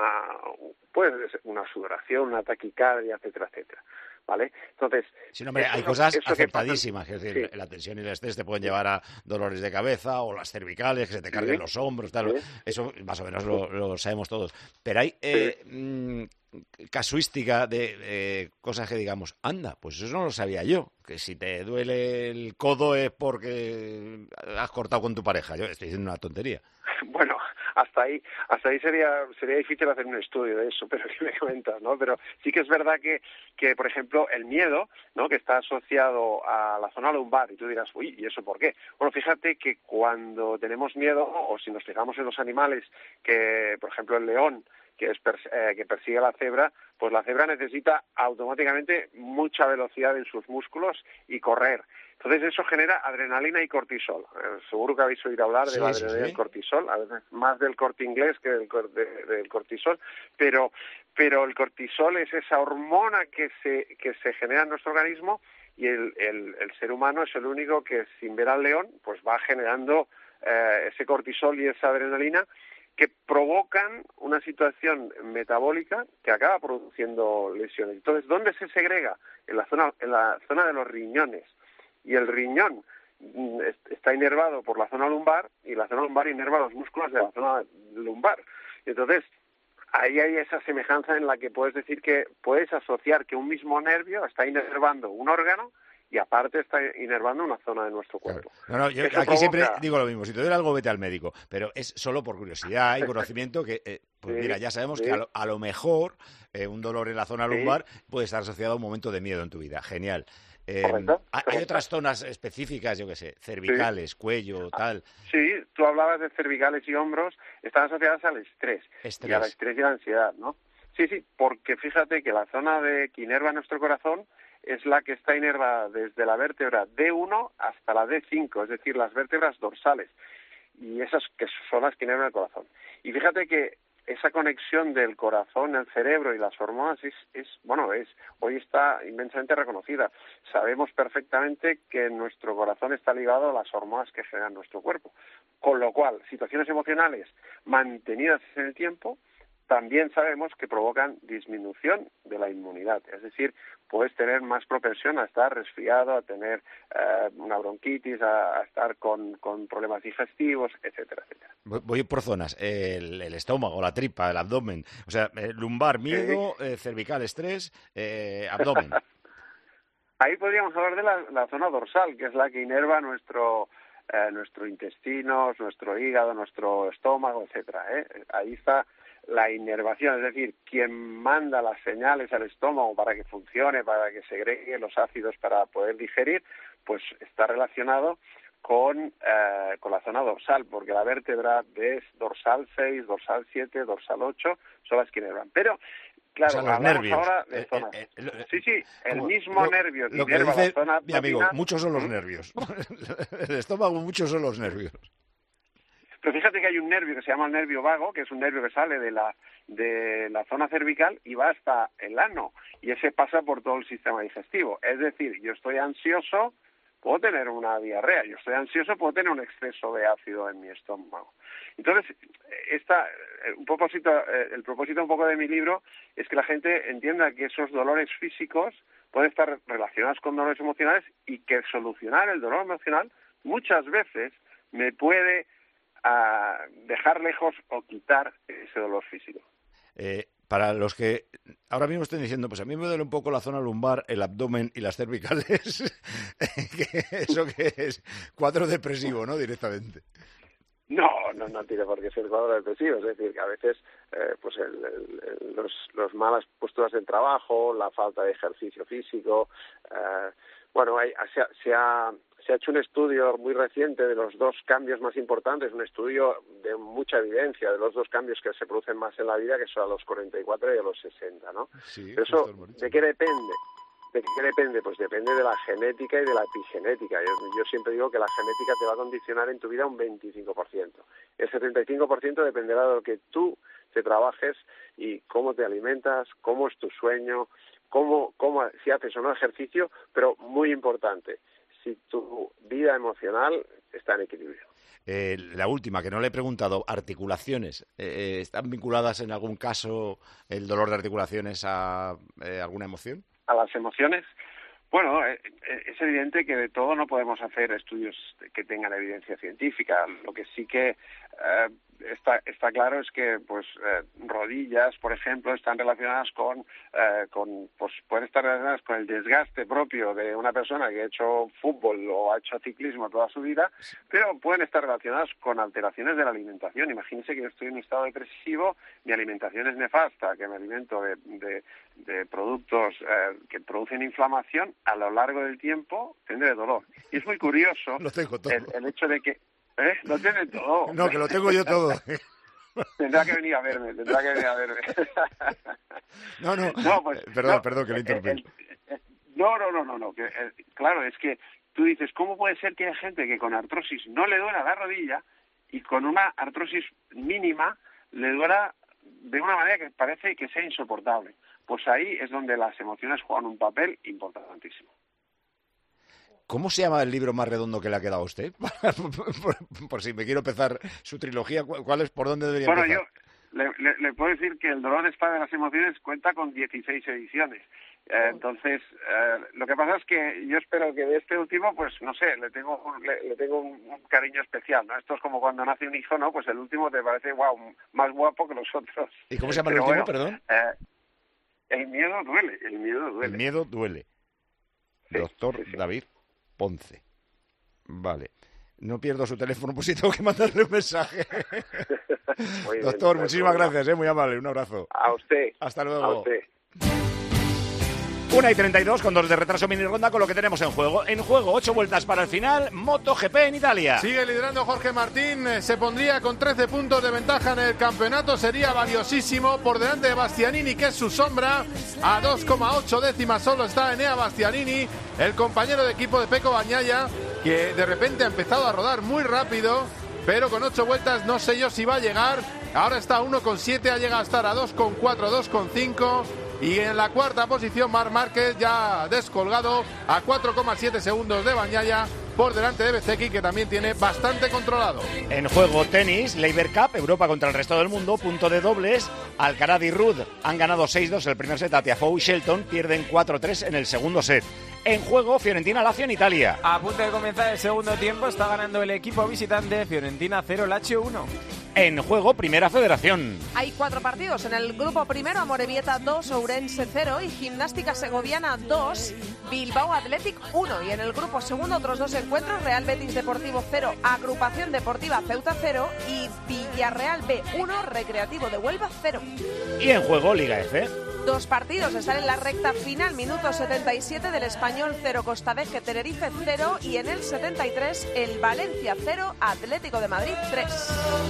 pues una sudoración, una taquicardia, etcétera, etcétera. ¿Vale? Entonces, sí, no, hombre, eso, hay cosas eso aceptadísimas, es decir, sí. la tensión y el estrés te pueden llevar a dolores de cabeza o las cervicales, que se te carguen sí. los hombros, tal, sí. eso más o menos lo, lo sabemos todos. Pero hay eh, sí. mmm, casuística de eh, cosas que digamos, anda, pues eso no lo sabía yo, que si te duele el codo es porque has cortado con tu pareja. Yo estoy diciendo una tontería. Bueno, hasta ahí hasta ahí sería sería difícil hacer un estudio de eso, pero ¿qué me comentas, no? Pero sí que es verdad que, que por ejemplo, el miedo, ¿no?, que está asociado a la zona lumbar, y tú dirás, uy, ¿y eso por qué? Bueno, fíjate que cuando tenemos miedo, o si nos fijamos en los animales, que por ejemplo el león, que es eh, que persigue a la cebra, pues la cebra necesita automáticamente mucha velocidad en sus músculos y correr. Entonces eso genera adrenalina y cortisol. Eh, seguro que habéis oído hablar de sí, la adrenalina sí, sí. y el cortisol, a veces más del Corte Inglés que del, de, del cortisol, pero pero el cortisol es esa hormona que se que se genera en nuestro organismo, y el, el, el ser humano es el único que, sin ver al león, pues va generando eh, ese cortisol y esa adrenalina, que provocan una situación metabólica que acaba produciendo lesiones. Entonces, ¿dónde se segrega? En la zona, en la zona de los riñones. Y el riñón está inervado por la zona lumbar, y la zona lumbar inerva los músculos de la zona lumbar. Entonces, ahí hay esa semejanza en la que puedes decir que puedes asociar que un mismo nervio está inervando un órgano y aparte está inervando una zona de nuestro cuerpo. Claro. No, no, yo Eso aquí provoca... siempre digo lo mismo, si te duele algo vete al médico, pero es solo por curiosidad y conocimiento que, eh, pues sí, mira, ya sabemos sí. que a lo, a lo mejor eh, un dolor en la zona sí. lumbar puede estar asociado a un momento de miedo en tu vida. Genial. Eh, correcto, hay correcto. Otras zonas específicas, yo qué sé, cervicales, sí. cuello, tal. Sí, tú hablabas de cervicales y hombros, están asociadas al estrés, estrés. y al estrés y a la ansiedad, ¿no? Sí, sí, porque fíjate que la zona de que inerva nuestro corazón es la que está inervada desde la vértebra D uno hasta la D cinco, es decir, las vértebras dorsales, y esas que son las que inervan el corazón. Y fíjate que esa conexión del corazón, el cerebro y las hormonas es, es, bueno, es hoy está inmensamente reconocida. Sabemos perfectamente que nuestro corazón está ligado a las hormonas que generan nuestro cuerpo. Con lo cual, situaciones emocionales mantenidas en el tiempo también sabemos que provocan disminución de la inmunidad. Es decir, puedes tener más propensión a estar resfriado, a tener eh, una bronquitis, a, a estar con, con problemas digestivos, etcétera, etcétera. Voy por zonas, el, el estómago, la tripa, el abdomen, o sea, eh, lumbar, miedo, sí. eh, cervical, estrés, eh, abdomen. Ahí podríamos hablar de la, la zona dorsal, que es la que inerva nuestro eh, nuestro intestino, nuestro hígado, nuestro estómago, etcétera. ¿eh? Ahí está la inervación, es decir, quien manda las señales al estómago para que funcione, para que segregue los ácidos para poder digerir, pues está relacionado con, eh, con la zona dorsal, porque la vértebra es dorsal seis, dorsal siete, dorsal ocho, son las que inervan. Pero, claro, o sea, hablamos nervios. ahora de zonas. Eh, eh, eh, sí, sí, el mismo lo, nervio que lo que inerva dice la zona mi amigo, abdominal. muchos son los nervios. El estómago, muchos son los nervios. Pero fíjate que hay un nervio que se llama el nervio vago, que es un nervio que sale de la de la zona cervical y va hasta el ano, y ese pasa por todo el sistema digestivo. Es decir, yo estoy ansioso, puedo tener una diarrea, yo estoy ansioso, puedo tener un exceso de ácido en mi estómago. Entonces, esta, un propósito, el propósito un poco de mi libro es que la gente entienda que esos dolores físicos pueden estar relacionados con dolores emocionales, y que solucionar el dolor emocional muchas veces me puede a dejar lejos o quitar ese dolor físico. Eh, para los que ahora mismo estén diciendo, pues a mí me duele un poco la zona lumbar, el abdomen y las cervicales, ¿eso qué es? Cuadro depresivo, ¿no? Directamente. No, no, no tiene por qué ser cuadro depresivo, es decir, que a veces eh, pues el, el, el, los, los malas posturas del trabajo, la falta de ejercicio físico, eh, bueno, hay, se, ha, se, ha, se ha hecho un estudio muy reciente de los dos cambios más importantes, un estudio de mucha evidencia de los dos cambios que se producen más en la vida, que son a los cuarenta y cuatro y a los sesenta, ¿no? Sí, Pero eso, ¿de qué depende? ¿De qué depende? Pues depende de la genética y de la epigenética. Yo, yo siempre digo que la genética te va a condicionar en tu vida un veinticinco por ciento. El setenta y cinco por ciento dependerá de lo que tú te trabajes y cómo te alimentas, cómo es tu sueño, cómo, cómo si haces o no ejercicio, pero muy importante, si tu vida emocional está en equilibrio. Eh, la última, que no le he preguntado, articulaciones. Eh, ¿Están vinculadas en algún caso el dolor de articulaciones a eh, alguna emoción? A las emociones. Bueno, eh, es evidente que de todo no podemos hacer estudios que tengan evidencia científica. Lo que sí que eh, está, está claro es que, pues, eh, rodillas, por ejemplo, están relacionadas con, eh, con, pues, pueden estar relacionadas con el desgaste propio de una persona que ha hecho fútbol o ha hecho ciclismo toda su vida, pero pueden estar relacionadas con alteraciones de la alimentación. Imagínense que yo estoy en un estado depresivo, mi alimentación es nefasta, que me alimento de, de, de productos eh, que producen inflamación, a lo largo del tiempo tendré dolor. Y es muy curioso lo tengo todo. El, el hecho de que... ¿Eh? Lo tiene todo. No, que lo tengo yo todo. Tendrá que venir a verme, tendrá que venir a verme. No, no, no pues, perdón, no, perdón, que le interrumpí. No, no, no, no, no. Que, eh, claro, es que tú dices, ¿cómo puede ser que hay gente que con artrosis no le duela la rodilla y con una artrosis mínima le duela de una manera que parece que sea insoportable? Pues ahí es donde las emociones juegan un papel importantísimo. ¿Cómo se llama el libro más redondo que le ha quedado a usted? por, por, por si me quiero empezar su trilogía, ¿cuál es, por dónde debería bueno, empezar? Bueno, yo le, le, le puedo decir que El dolor es padre de las emociones cuenta con dieciséis ediciones. Eh, entonces, eh, lo que pasa es que yo espero que de este último, pues no sé, le tengo le, le tengo un, un cariño especial, ¿no? Esto es como cuando nace un hijo, ¿no? Pues el último te parece, wow, más guapo que los otros. ¿Y cómo se llama el Pero último, bueno, perdón? Eh, el miedo duele, el miedo duele. El miedo duele. Sí, Doctor sí, sí. David Ponce. Vale. No pierdo su teléfono, pues si tengo que mandarle un mensaje. Muy bien, Doctor, no muchísimas problema. gracias, ¿eh? Muy amable. Un abrazo. A usted. Hasta luego. A usted. una y treinta y dos con dos de retraso mini ronda con lo que tenemos en juego. En juego, ocho vueltas para el final, MotoGP en Italia. Sigue liderando Jorge Martín, eh, se pondría con trece puntos de ventaja en el campeonato, sería valiosísimo por delante de Bastianini, que es su sombra. A dos coma ocho décimas solo está Enea Bastianini, el compañero de equipo de Pecco Bagnaia, que de repente ha empezado a rodar muy rápido, pero con ocho vueltas no sé yo si va a llegar. Ahora está a uno coma siete, ha llegado a estar a dos coma cuatro, dos coma cinco. Y en la cuarta posición Marc Márquez, ya descolgado a cuatro coma siete segundos de Bagnaia, por delante de Bezzecchi, que también tiene bastante controlado. En juego tenis, Laver Cup, Europa contra el resto del mundo, punto de dobles. Alcaraz y Ruud han ganado seis dos el primer set a Tiafoe y Shelton, pierden cuatro tres en el segundo set. En juego, Fiorentina-Lazio en Italia. A punto de comenzar el segundo tiempo, está ganando el equipo visitante, Fiorentina cero, Lazio uno. En juego, Primera Federación. Hay cuatro partidos. En el grupo primero, Amorebieta dos, Ourense cero y Gimnástica Segoviana dos, Bilbao Athletic uno. Y en el grupo segundo, otros dos encuentros, Real Betis Deportivo cero, Agrupación Deportiva Ceuta cero y Villarreal B uno, Recreativo de Huelva cero. Y en juego, Liga F. Dos partidos están en la recta final, minuto setenta y siete del Español cero, Costa Deje Tenerife cero y en el setenta y tres el Valencia cero, Atlético de Madrid tres.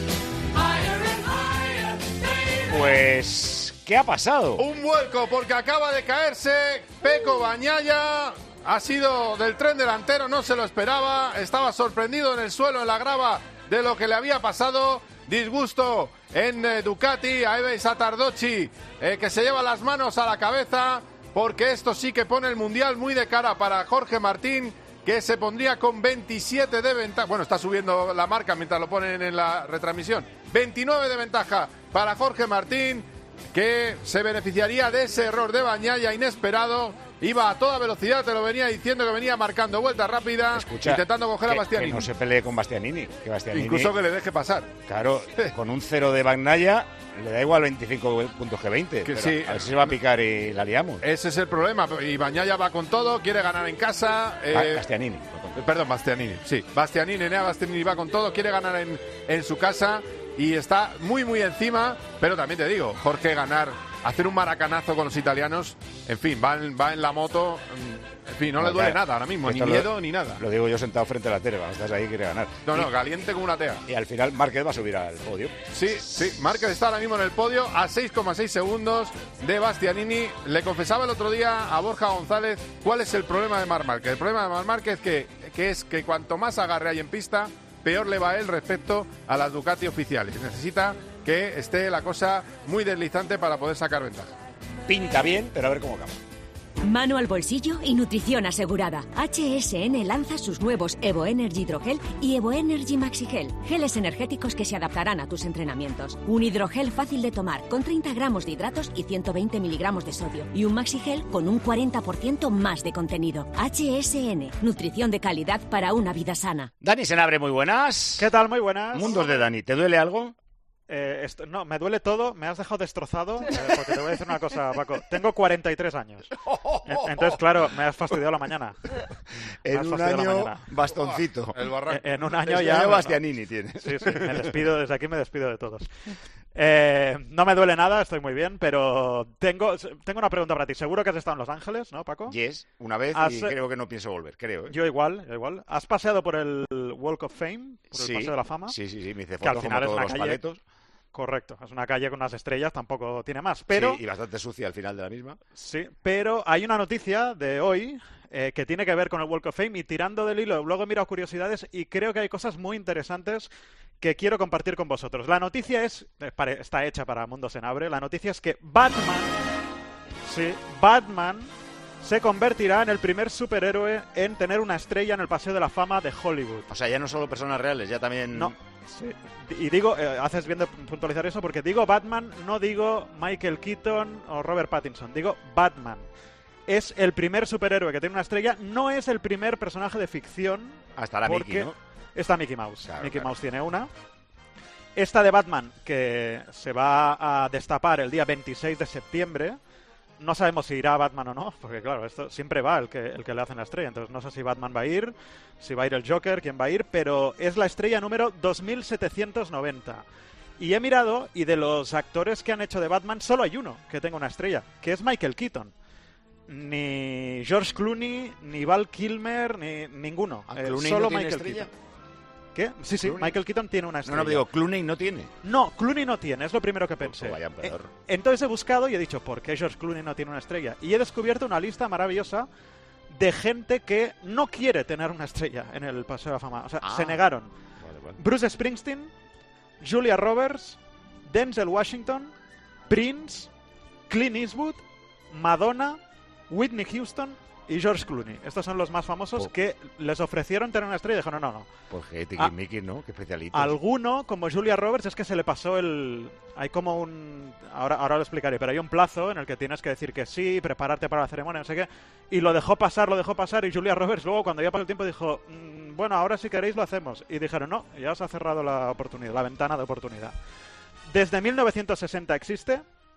Pues, ¿qué ha pasado? Un vuelco porque acaba de caerse Pecco Bagnaia. Ha sido del tren delantero, no se lo esperaba. Estaba sorprendido en el suelo, en la grava, de lo que le había pasado. Disgusto en eh, Ducati, a Eve Satardocci, eh, que se lleva las manos a la cabeza, porque esto sí que pone el Mundial muy de cara para Jorge Martín, que se pondría con veintisiete de ventaja. Bueno, está subiendo la marca mientras lo ponen en la retransmisión. veintinueve de ventaja para Jorge Martín, que se beneficiaría de ese error de Bagnaia inesperado. Iba a toda velocidad, te lo venía diciendo, que venía marcando vuelta rápida, Escucha, intentando coger que, a Bastianini. Que no se pelee con Bastianini, que Bastianini. Incluso que le deje pasar. Claro, con un cero de Bagnaia le da igual veinticinco puntos que veinte. Que pero sí. A ver si se va a picar y la liamos. Ese es el problema. Y Bagnaia va con todo, quiere ganar en casa. Eh, Bastianini. Perdón, Bastianini. Sí, Bastianini, Enea Bastianini va con todo, quiere ganar en, en su casa y está muy, muy encima. Pero también te digo, Jorge, ganar, hacer un maracanazo con los italianos, en fin, va en, va en la moto. En fin, no, no le duele claro, nada ahora mismo, ni miedo lo, ni nada. Lo digo yo sentado frente a la tele, cuando estás ahí quiere ganar. No, no, y, caliente como una tea. Y al final Márquez va a subir al podio. Sí, sí, Márquez está ahora mismo en el podio a seis coma seis segundos de Bastianini. Le confesaba el otro día a Borja González cuál es el problema de Marc Márquez. El problema de Marc Márquez que, que es que cuanto más agarre hay en pista, peor le va a él respecto a las Ducati oficiales. Necesita que esté la cosa muy deslizante para poder sacar ventaja. Pinta bien, pero a ver cómo acaba. Mano al bolsillo y nutrición asegurada. H S N lanza sus nuevos Evo Energy Hidrogel y Evo Energy Maxi Gel, geles energéticos que se adaptarán a tus entrenamientos. Un hidrogel fácil de tomar con treinta gramos de hidratos y ciento veinte miligramos de sodio. Y un Maxi Gel con un cuarenta por ciento más de contenido. H S N, nutrición de calidad para una vida sana. Dani Senabre, muy buenas. ¿Qué tal? Muy buenas. Mundos de Dani, ¿te duele algo? Eh, esto, no, me duele todo, me has dejado destrozado, eh, porque te voy a decir una cosa, Paco. Tengo cuarenta y tres años. Entonces, claro, me has fastidiado la mañana. En un año, bastoncito. El barranco. En, en un año este ya... año Bastianini tiene. Sí, sí, me despido, desde aquí me despido de todos. Eh, no me duele nada, estoy muy bien, pero tengo, tengo una pregunta para ti. Seguro que has estado en Los Ángeles, ¿no, Paco? Yes, una vez Has- y creo que no pienso volver, creo. ¿eh? Yo igual, yo igual. ¿Has paseado por el Walk of Fame? ¿Por el Sí, Paseo de la Fama? sí, sí, sí, me hice Que al foto final como es todos una los calle... paletos. Correcto, es una calle con unas estrellas, tampoco tiene más. Pero Sí, y bastante sucia al final de la misma. Sí, pero hay una noticia de hoy eh, que tiene que ver con el Walk of Fame y tirando del hilo, luego he mirado curiosidades y creo que hay cosas muy interesantes que quiero compartir con vosotros. La noticia es, eh, pare- está hecha para Mundo Senabre, la noticia es que Batman, sí, Batman se convertirá en el primer superhéroe en tener una estrella en el Paseo de la Fama de Hollywood. O sea, ya no solo personas reales, ya también... No, sí. Y digo, eh, haces bien de puntualizar eso porque digo Batman, no digo Michael Keaton o Robert Pattinson, digo Batman. Es el primer superhéroe que tiene una estrella, no es el primer personaje de ficción. Hasta la porque Mickey, ¿no? Está Mickey Mouse. Claro, Mickey claro. Mouse tiene una. Esta de Batman, que se va a destapar el día veintiséis de septiembre. No sabemos si irá Batman o no, porque claro, esto siempre va el que, el que le hacen la estrella. Entonces no sé si Batman va a ir, si va a ir el Joker, quién va a ir, pero es la estrella número dos mil setecientos noventa. Y he mirado, y de los actores que han hecho de Batman, solo hay uno que tenga una estrella, que es Michael Keaton. Ni George Clooney, ni Val Kilmer, ni ninguno. ¿Ah, Eh, Clooney solo no tiene Michael estrella? Keaton. ¿Qué? Sí, sí, ¿Clooney? Michael Keaton tiene una No, estrella. no, digo, Clooney no tiene. No, Clooney no tiene, es lo primero que pensé. vaya peor. Eh, Entonces he buscado y he dicho, ¿por qué George Clooney no tiene una estrella? Y he descubierto una lista maravillosa de gente que no quiere tener una estrella en el Paseo de la Fama. O sea, Ah. se negaron. Vale, vale. Bruce Springsteen, Julia Roberts, Denzel Washington, Prince, Clint Eastwood, Madonna, Whitney Houston y George Clooney. Estos son los más famosos Oh. que les ofrecieron tener una estrella y dijeron, no, no, no. Porque Tiki Ah, Mickey, ¿no? Qué especialito. Alguno, como Julia Roberts, es que se le pasó el... Hay como un... Ahora, ahora lo explicaré, pero hay un plazo en el que tienes que decir que sí, prepararte para la ceremonia, no sé qué, y lo dejó pasar, lo dejó pasar, y Julia Roberts luego, cuando ya pasó el tiempo, dijo, "Mm, bueno, ahora si queréis lo hacemos. Y dijeron, no, ya os ha cerrado la oportunidad, la ventana de oportunidad. Desde mil novecientos sesenta existe,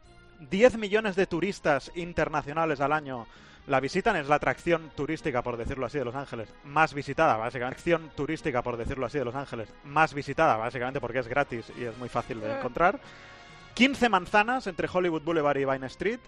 diez millones de turistas internacionales al año la visitan, es la atracción turística, por decirlo así, de Los Ángeles, más visitada, básicamente. Atracción turística, por decirlo así, de Los Ángeles, más visitada, básicamente porque es gratis y es muy fácil de encontrar. quince manzanas entre Hollywood Boulevard y Vine Street.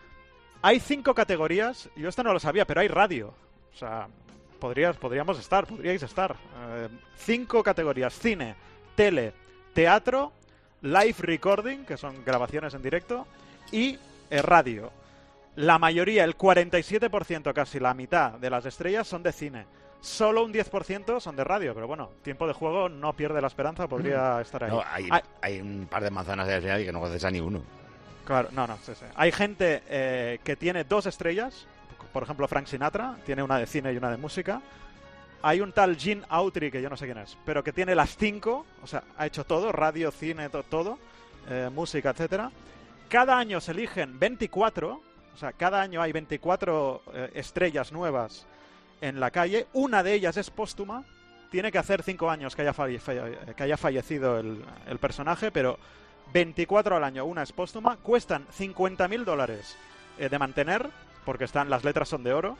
Hay cinco categorías, yo esto no lo sabía, pero hay radio. O sea, podrías, podríamos estar, podríais estar. Eh, cinco categorías: cine, tele, teatro, live recording, que son grabaciones en directo, y eh, radio. La mayoría, el cuarenta y siete por ciento, casi la mitad de las estrellas son de cine. Solo un diez por ciento son de radio, pero bueno, Tiempo de Juego no pierde la esperanza, podría estar ahí. No, hay, Hay- hay un par de manzanas de final y que no conoces a ni uno. Claro, no, no, sí, sí. Hay gente eh, que tiene dos estrellas, por ejemplo Frank Sinatra, tiene una de cine y una de música. Hay un tal Gene Autry, que yo no sé quién es, pero que tiene las cinco, o sea, ha hecho todo, radio, cine, to- todo, eh, música, etcétera. Cada año se eligen veinticuatro, o sea, cada año hay veinticuatro eh, estrellas nuevas en la calle. Una de ellas es póstuma. Tiene que hacer cinco años que haya, falle- falle- que haya fallecido el, el personaje, pero veinticuatro al año, una es póstuma. Cuestan cincuenta mil dólares eh, de mantener, porque están, las letras son de oro.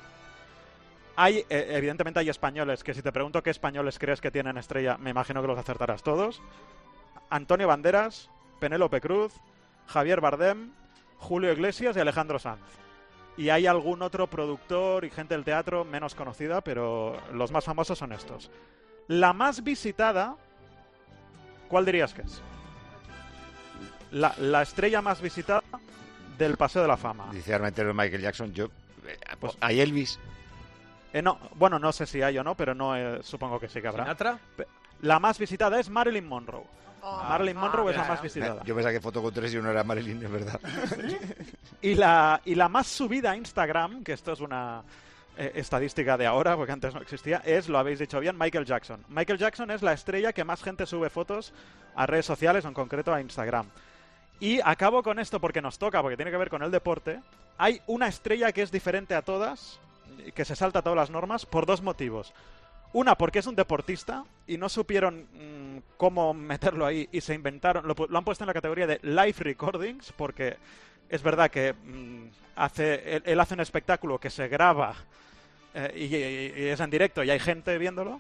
Hay, eh, evidentemente hay españoles, que si te pregunto qué españoles crees que tienen estrella, me imagino que los acertarás todos. Antonio Banderas, Penélope Cruz, Javier Bardem, Julio Iglesias y Alejandro Sanz. Y hay algún otro productor y gente del teatro menos conocida, pero los más famosos son estos. La más visitada, ¿cuál dirías que es? La, la estrella más visitada del Paseo de la Fama. Dice Armentero Michael Jackson, yo... eh, Pues- ¿Hay Elvis? Eh, no, bueno, no sé si hay o no, pero no eh, supongo que sí que habrá. ¿Sinatra? Pe- la más visitada es Marilyn Monroe. Oh, Marilyn Monroe ah, es la claro. más visitada. Yo pensaba que foto con tres y uno era Marilyn, es verdad. Y la, y la más subida a Instagram, que esto es una eh, estadística de ahora, porque antes no existía, es, lo habéis dicho bien, Michael Jackson. Michael Jackson es la estrella que más gente sube fotos a redes sociales, en concreto a Instagram. Y acabo con esto porque nos toca, porque tiene que ver con el deporte. Hay una estrella que es diferente a todas, que se salta todas las normas, por dos motivos. Una, porque es un deportista y no supieron mmm, cómo meterlo ahí y se inventaron, lo, lo han puesto en la categoría de live recordings, porque es verdad que mmm, hace, él, él hace un espectáculo que se graba eh, y, y, y es en directo y hay gente viéndolo.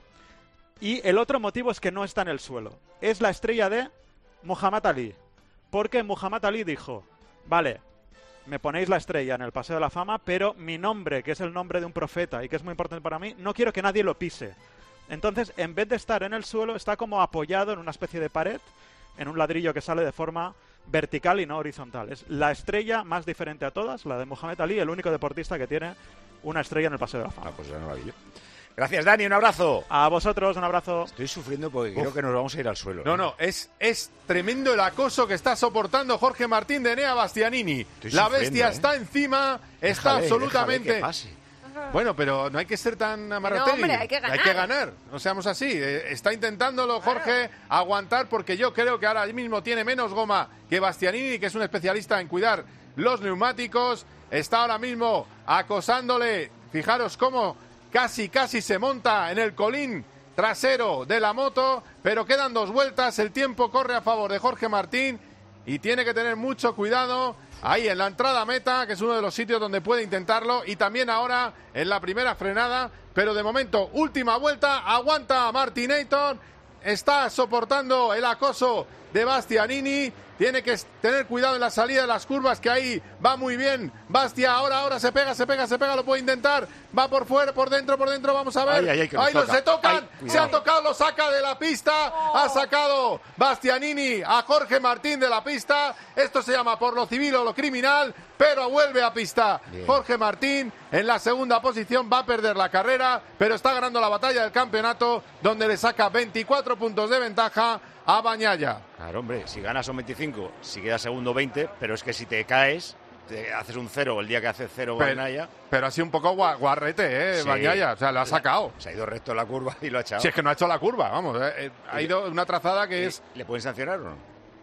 Y el otro motivo es que no está en el suelo. Es la estrella de Muhammad Ali. Porque Muhammad Ali dijo, vale, me ponéis la estrella en el Paseo de la Fama, pero mi nombre, que es el nombre de un profeta y que es muy importante para mí, no quiero que nadie lo pise. Entonces, en vez de estar en el suelo, está como apoyado en una especie de pared, en un ladrillo que sale de forma vertical y no horizontal. Es la estrella más diferente a todas, la de Muhammad Ali, el único deportista que tiene una estrella en el Paseo de la Fama. Ah, pues ya no la vi yo. Gracias, Dani, un abrazo. A vosotros, un abrazo. Estoy sufriendo porque Uf. creo que nos vamos a ir al suelo. No, no, es, es tremendo el acoso que está soportando Jorge Martín de Enea Bastianini. Estoy La sufriendo, bestia ¿eh? está encima, está Déjale, absolutamente... déjale que pase. Bueno, pero no hay que ser tan No, amarrategui. hombre, hay que ganar. Hay que ganar, no seamos así. Eh, está intentándolo Jorge aguantar porque yo creo que ahora mismo tiene menos goma que Bastianini, que es un especialista en cuidar los neumáticos. Está ahora mismo acosándole. Fijaros cómo casi, casi se monta en el colín trasero de la moto, pero quedan dos vueltas. El tiempo corre a favor de Jorge Martín y tiene que tener mucho cuidado ahí en la entrada a meta, que es uno de los sitios donde puede intentarlo, y también ahora en la primera frenada, pero de momento, última vuelta, aguanta Martinator, está soportando el acoso de Bastianini, tiene que tener cuidado en la salida de las curvas, que ahí va muy bien Bastia, ahora, ahora se pega, se pega, se pega, lo puede intentar, va por fuera, por dentro, por dentro, vamos a ver, Ay, ay, ay, que nos ahí lo, toca. se tocan, Ay, se ha tocado, lo saca de la pista, ha sacado Bastianini a Jorge Martín de la pista, esto se llama por lo civil o lo criminal, pero vuelve a pista. Bien. Jorge Martín en la segunda posición, va a perder la carrera, pero está ganando la batalla del campeonato, donde le saca veinticuatro puntos de ventaja a Bagnaia. Claro, hombre, si ganas son veinticinco, si quedas segundo veinte, pero es que si te caes, te haces un cero el día que haces cero Pero, Bagnaia. pero ha sido un poco gua- guarrete, ¿eh? Sí. Bagnaia, o sea, lo ha sacado. Se ha ido recto en la curva y lo ha echado. Si es que no ha hecho la curva, vamos, eh, eh, ha ido una trazada que ¿Y es... ¿Le pueden sancionar o no?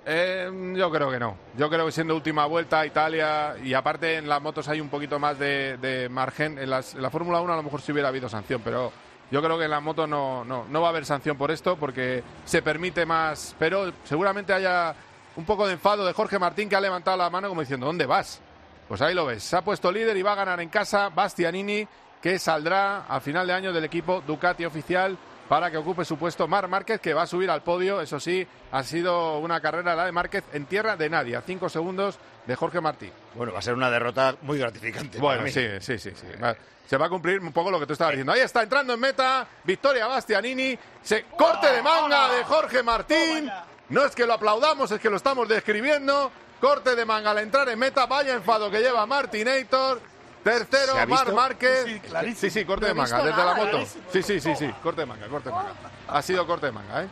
Eh, yo creo que no. Yo creo que siendo última vuelta a Italia, y aparte en las motos hay un poquito más de, de margen. En, las, en la Fórmula uno a lo mejor sí hubiera habido sanción, pero yo creo que en la moto no, no, no va a haber sanción por esto, porque se permite más. Pero seguramente haya un poco de enfado de Jorge Martín, que ha levantado la mano como diciendo, ¿dónde vas? Pues ahí lo ves. Se ha puesto líder y va a ganar en casa Bastianini, que saldrá a final de año del equipo Ducati oficial para que ocupe su puesto Marc Márquez, que va a subir al podio. Eso sí, ha sido una carrera la de Márquez en tierra de nadie, a cinco segundos de Jorge Martín. Bueno, va a ser una derrota muy gratificante. Bueno, para mí. sí, sí, sí, sí. Va- Se va a cumplir un poco lo que tú estabas diciendo. Ahí está entrando en meta, victoria Bastianini, se corte de manga de Jorge Martín. No es que lo aplaudamos, es que lo estamos describiendo. Corte de manga al entrar en meta, vaya enfado que lleva Martinator. Tercero, ¿Se ha Marc visto? Márquez. Sí, clarísimo. Sí, sí, corte No he de manga, visto desde nada, la moto. clarísimo. Sí, sí, sí, sí, corte de manga, corte de manga. Ha sido corte de manga, ¿eh?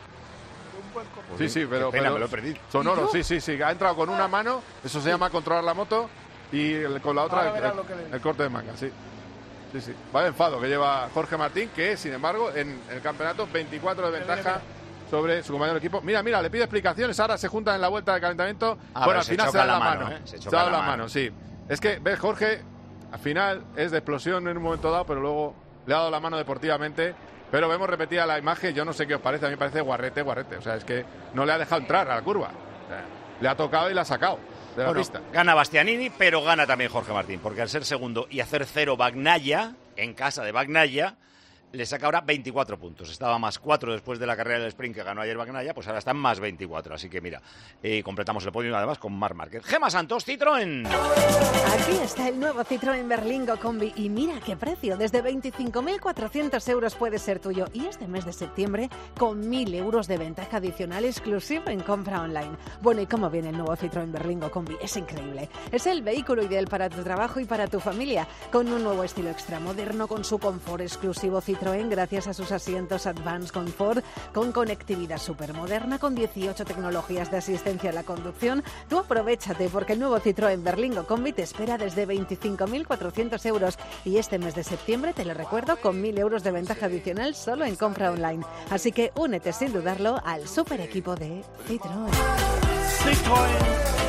Sí, sí, pero, Qué pena, pero me lo he perdido. sonoro, sí, sí, sí. Ha entrado con una mano, eso se llama controlar la moto, y el- con la otra Ahora el, verás lo que le- el corte de manga, sí. Sí, sí. Vaya enfado que lleva Jorge Martín, que sin embargo en el campeonato veinticuatro de ventaja sobre su compañero de equipo. Mira, mira, le pide explicaciones, ahora se juntan en la vuelta de calentamiento. Ah, bueno, pero al se final se choca da la la mano. mano, ¿eh? Se Se choca da la la mano. mano, sí. Es que, ves, Jorge, al final es de explosión en un momento dado, pero luego le ha dado la mano deportivamente. Pero vemos repetida la imagen, yo no sé qué os parece, a mí me parece guarrete, guarrete. O sea, es que no le ha dejado entrar a la curva. O sea, le ha tocado y la ha sacado de la Bueno, pista. gana Bastianini, pero gana también Jorge Martín, porque al ser segundo y hacer cero Bagnaia, en casa de Bagnaia, le saca ahora veinticuatro puntos. Estaba más cuatro después de la carrera del sprint que ganó ayer Bagnaia, pues ahora están más veinticuatro. Así que mira, eh, completamos el podio además con Marc Márquez. Gemma Santos, Citroën. Aquí está el nuevo Citroën Berlingo Combi y mira qué precio, desde veinticinco mil cuatrocientos euros puede ser tuyo y este mes de septiembre con mil euros de ventaja adicional exclusivo en compra online. Bueno, ¿y cómo viene el nuevo Citroën Berlingo Combi? Es increíble. Es el vehículo ideal para tu trabajo y para tu familia, con un nuevo estilo extramoderno, con su confort exclusivo Citroën Citroën gracias a sus asientos Advanced Comfort con conectividad supermoderna con dieciocho tecnologías de asistencia a la conducción. Tú aprovéchate porque el nuevo Citroën Berlingo Combi te espera desde veinticinco mil cuatrocientos euros y este mes de septiembre, te lo recuerdo, con mil euros de ventaja adicional solo en compra online. Así que únete sin dudarlo al super equipo de Citroën. Citroën.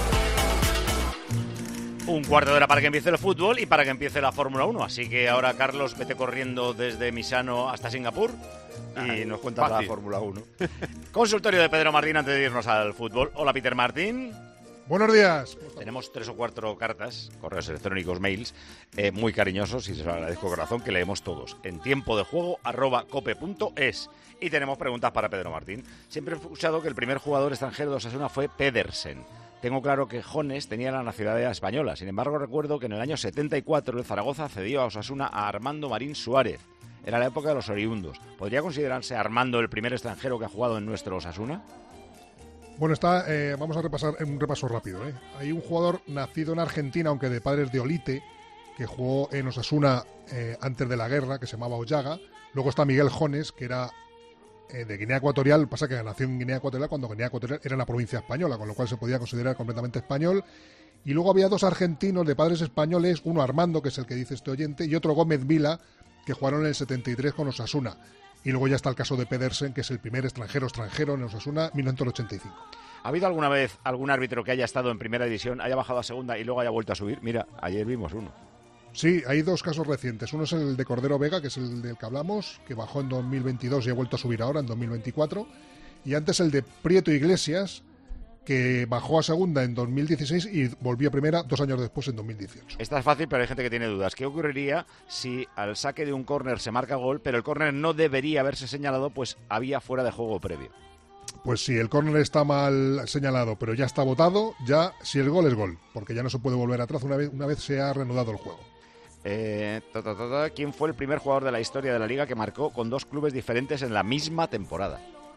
Un cuarto de hora para que empiece el fútbol y para que empiece la Fórmula uno. Así que ahora, Carlos, vete corriendo desde Misano hasta Singapur y nos cuentas la Fórmula uno. Consultorio de Pedro Martín antes de irnos al fútbol. Hola, Peter Martín. Buenos días. Tenemos tres o cuatro cartas, correos electrónicos, mails, eh, muy cariñosos y se los agradezco de corazón, que leemos todos en tiempo de juego arroba cope punto es. Y tenemos preguntas para Pedro Martín. Siempre he escuchado que el primer jugador extranjero de Osasuna fue Pedersen. Tengo claro que Jones tenía la nacionalidad española. Sin embargo, recuerdo que en el año setenta y cuatro el Zaragoza cedió a Osasuna a Armando Marín Suárez. Era la época de los oriundos. ¿Podría considerarse Armando el primer extranjero que ha jugado en nuestro Osasuna? Bueno, está, eh, vamos a repasar en un repaso rápido. ¿eh? Hay un jugador nacido en Argentina, aunque de padres de Olite, que jugó en Osasuna eh, antes de la guerra, que se llamaba Ollaga. Luego está Miguel Jones, que era eh, de Guinea Ecuatorial. Pasa que nació en Guinea Ecuatorial cuando Guinea Ecuatorial era una provincia española, con lo cual se podía considerar completamente español. Y luego había dos argentinos de padres españoles, uno Armando, que es el que dice este oyente, y otro Gómez Vila, que jugaron en el setenta y tres con Osasuna. Y luego ya está el caso de Pedersen, que es el primer extranjero extranjero en Osasuna, mil novecientos ochenta y cinco. ¿Ha habido alguna vez algún árbitro que haya estado en primera división, haya bajado a segunda y luego haya vuelto a subir? Mira, ayer vimos uno. Sí, hay dos casos recientes. Uno es el de Cordero Vega, que es el del que hablamos, que bajó en dos mil veintidós y ha vuelto a subir ahora, en dos mil veinticuatro. Y antes el de Prieto Iglesias, que bajó a segunda en dos mil dieciséis y volvió a primera dos años después, en dos mil dieciocho. Esta es fácil, pero hay gente que tiene dudas. ¿Qué ocurriría si al saque de un córner se marca gol, pero el córner no debería haberse señalado, pues había fuera de juego previo? Pues si el córner está mal señalado, pero ya está votado, ya si el gol es gol, porque ya no se puede volver atrás una vez, una vez se ha reanudado el juego. Eh, ta, ta, ta, ta. ¿Quién fue el primer jugador de la historia de la Liga que marcó con dos clubes diferentes en la misma temporada?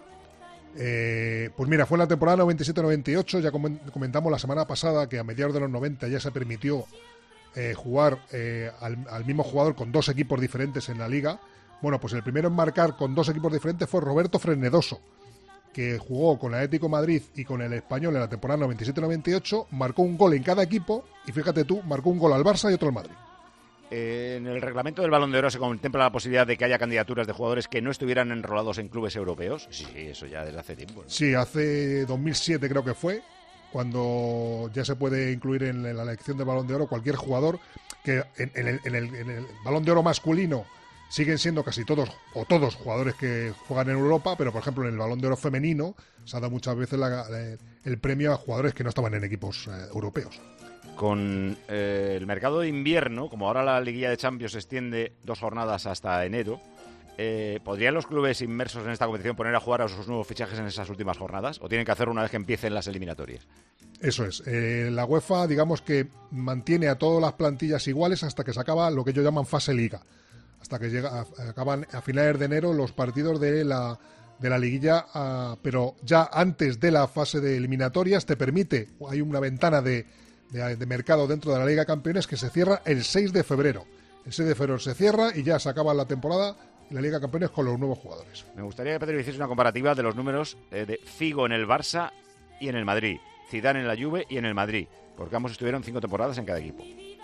Eh, pues mira, fue en la temporada noventa y siete noventa y ocho, ya comentamos la semana pasada que a mediados de los noventa ya se permitió eh, jugar eh, al, al mismo jugador con dos equipos diferentes en la Liga. Bueno, pues el primero en marcar con dos equipos diferentes fue Roberto Frenedoso, que jugó con el Atlético de Madrid y con el Español en la temporada noventa y siete noventa y ocho, marcó un gol en cada equipo y fíjate tú, marcó un gol al Barça y otro al Madrid. Eh, en el reglamento del Balón de Oro se contempla la posibilidad de que haya candidaturas de jugadores que no estuvieran enrolados en clubes europeos. Sí, eso ya desde hace tiempo, ¿no? Sí, hace dos mil siete creo que fue, cuando ya se puede incluir en, en la elección del Balón de Oro cualquier jugador que en, en, el, en, el, en el Balón de Oro masculino siguen siendo casi todos o todos jugadores que juegan en Europa, pero por ejemplo en el Balón de Oro femenino se ha dado muchas veces la, la, el premio a jugadores que no estaban en equipos eh, europeos. Con eh, el mercado de invierno, como ahora la liguilla de Champions se extiende dos jornadas hasta enero, eh, ¿podrían los clubes inmersos en esta competición poner a jugar a sus nuevos fichajes en esas últimas jornadas? ¿O tienen que hacerlo una vez que empiecen las eliminatorias? Eso es. Eh, la UEFA, digamos que mantiene a todas las plantillas iguales hasta que se acaba lo que ellos llaman fase liga. Hasta que llega, a, acaban a finales de enero los partidos de la, de la liguilla, a, pero ya antes de la fase de eliminatorias te permite, hay una ventana de... De, de mercado dentro de la Liga de Campeones que se cierra el seis de febrero. El seis de febrero se cierra y ya se acaba la temporada en la Liga de Campeones con los nuevos jugadores. Me gustaría que Pedro hiciese una comparativa de los números eh, de Figo en el Barça y en el Madrid, Zidane en la Juve y en el Madrid, porque ambos estuvieron cinco temporadas en cada equipo.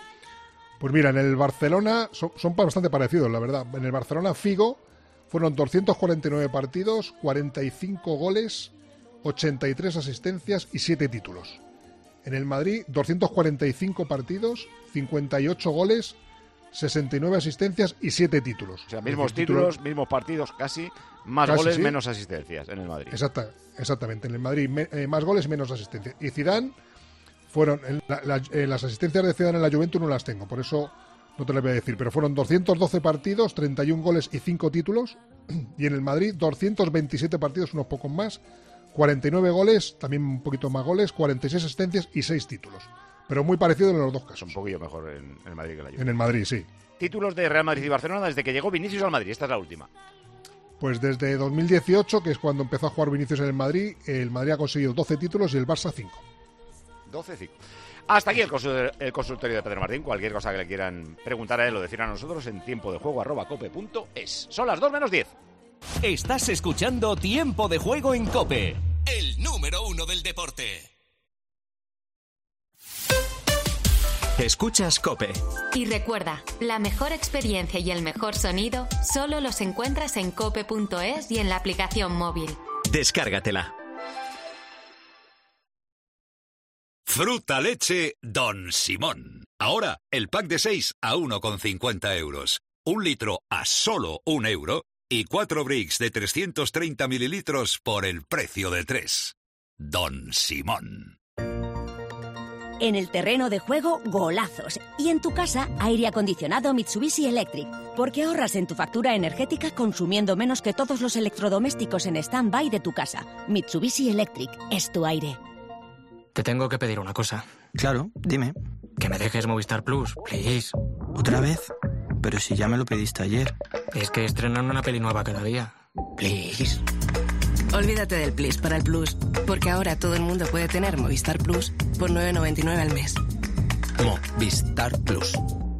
Pues mira, en el Barcelona son, son bastante parecidos, la verdad. En el Barcelona, Figo fueron doscientos cuarenta y nueve partidos, cuarenta y cinco goles, ochenta y tres asistencias y siete títulos. En el Madrid, doscientos cuarenta y cinco partidos, cincuenta y ocho goles, sesenta y nueve asistencias y siete títulos. O sea, mismos títulos, títulos, mismos partidos, casi, más casi, goles, sí. Menos asistencias en el Madrid. Exacta, exactamente, en el Madrid me, eh, más goles, menos asistencias. Y Zidane, fueron, en la, la, en las asistencias de Zidane en la Juventus no las tengo, por eso no te las voy a decir, pero fueron doscientos doce partidos, treinta y un goles y cinco títulos, y en el Madrid doscientos veintisiete partidos, unos pocos más, cuarenta y nueve goles, también un poquito más goles, cuarenta y seis asistencias y seis títulos. Pero muy parecido en los dos casos. Un poquillo mejor en, en el Madrid que en la Juve. En el Madrid, sí. Títulos de Real Madrid y Barcelona desde que llegó Vinicius al Madrid. Esta es la última. Pues desde dos mil dieciocho, que es cuando empezó a jugar Vinicius en el Madrid, el Madrid ha conseguido doce títulos y el Barça cinco. doce cinco. Hasta aquí el, consul- el consultorio de Pedro Martín. Cualquier cosa que le quieran preguntar a él o decir a nosotros en tiempo de juego arroba cope punto es. Son las dos menos diez. Estás escuchando Tiempo de Juego en COPE, el número uno del deporte. Escuchas COPE. Y recuerda, la mejor experiencia y el mejor sonido solo los encuentras en cope punto es y en la aplicación móvil. Descárgatela. Fruta leche Don Simón. Ahora, el pack de seis a uno con cincuenta euros. Un litro a solo un euro. Y cuatro bricks de trescientos treinta mililitros por el precio de tres. Don Simón. En el terreno de juego, golazos. Y en tu casa, aire acondicionado Mitsubishi Electric. Porque ahorras en tu factura energética consumiendo menos que todos los electrodomésticos en stand-by de tu casa. Mitsubishi Electric es tu aire. Te tengo que pedir una cosa. Claro, dime. Que me dejes Movistar Plus, please. ¿Otra vez? Pero si ya me lo pediste ayer. Es que estrenan una peli nueva cada día. Please. Olvídate del Please para el Plus, porque ahora todo el mundo puede tener Movistar Plus por nueve noventa y nueve al mes. Movistar Plus.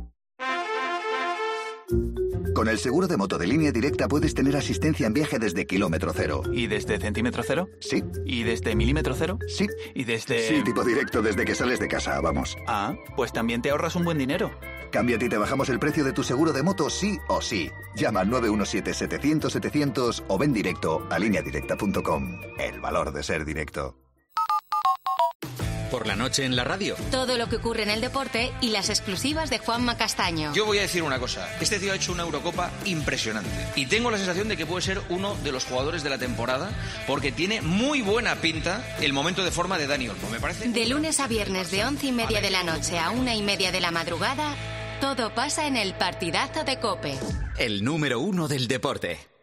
Con el seguro de moto de Línea Directa puedes tener asistencia en viaje desde kilómetro cero. ¿Y desde centímetro cero? Sí. ¿Y desde milímetro cero? Sí. ¿Y desde...? Sí, tipo directo desde que sales de casa, vamos. Ah, pues también te ahorras un buen dinero. Cámbiate y te bajamos el precio de tu seguro de moto sí o sí. Llama al nueve uno siete, setecientos, setecientos o ven directo a línea directa punto com. El valor de ser directo. Por la noche en la radio. Todo lo que ocurre en el deporte y las exclusivas de Juanma Castaño. Yo voy a decir una cosa. Este tío ha hecho una Eurocopa impresionante. Y tengo la sensación de que puede ser uno de los jugadores de la temporada porque tiene muy buena pinta el momento de forma de Dani Olmo, me parece. De lunes a viernes de once y media de la noche a una y media de la madrugada, todo pasa en el partidazo de COPE. El número uno del deporte.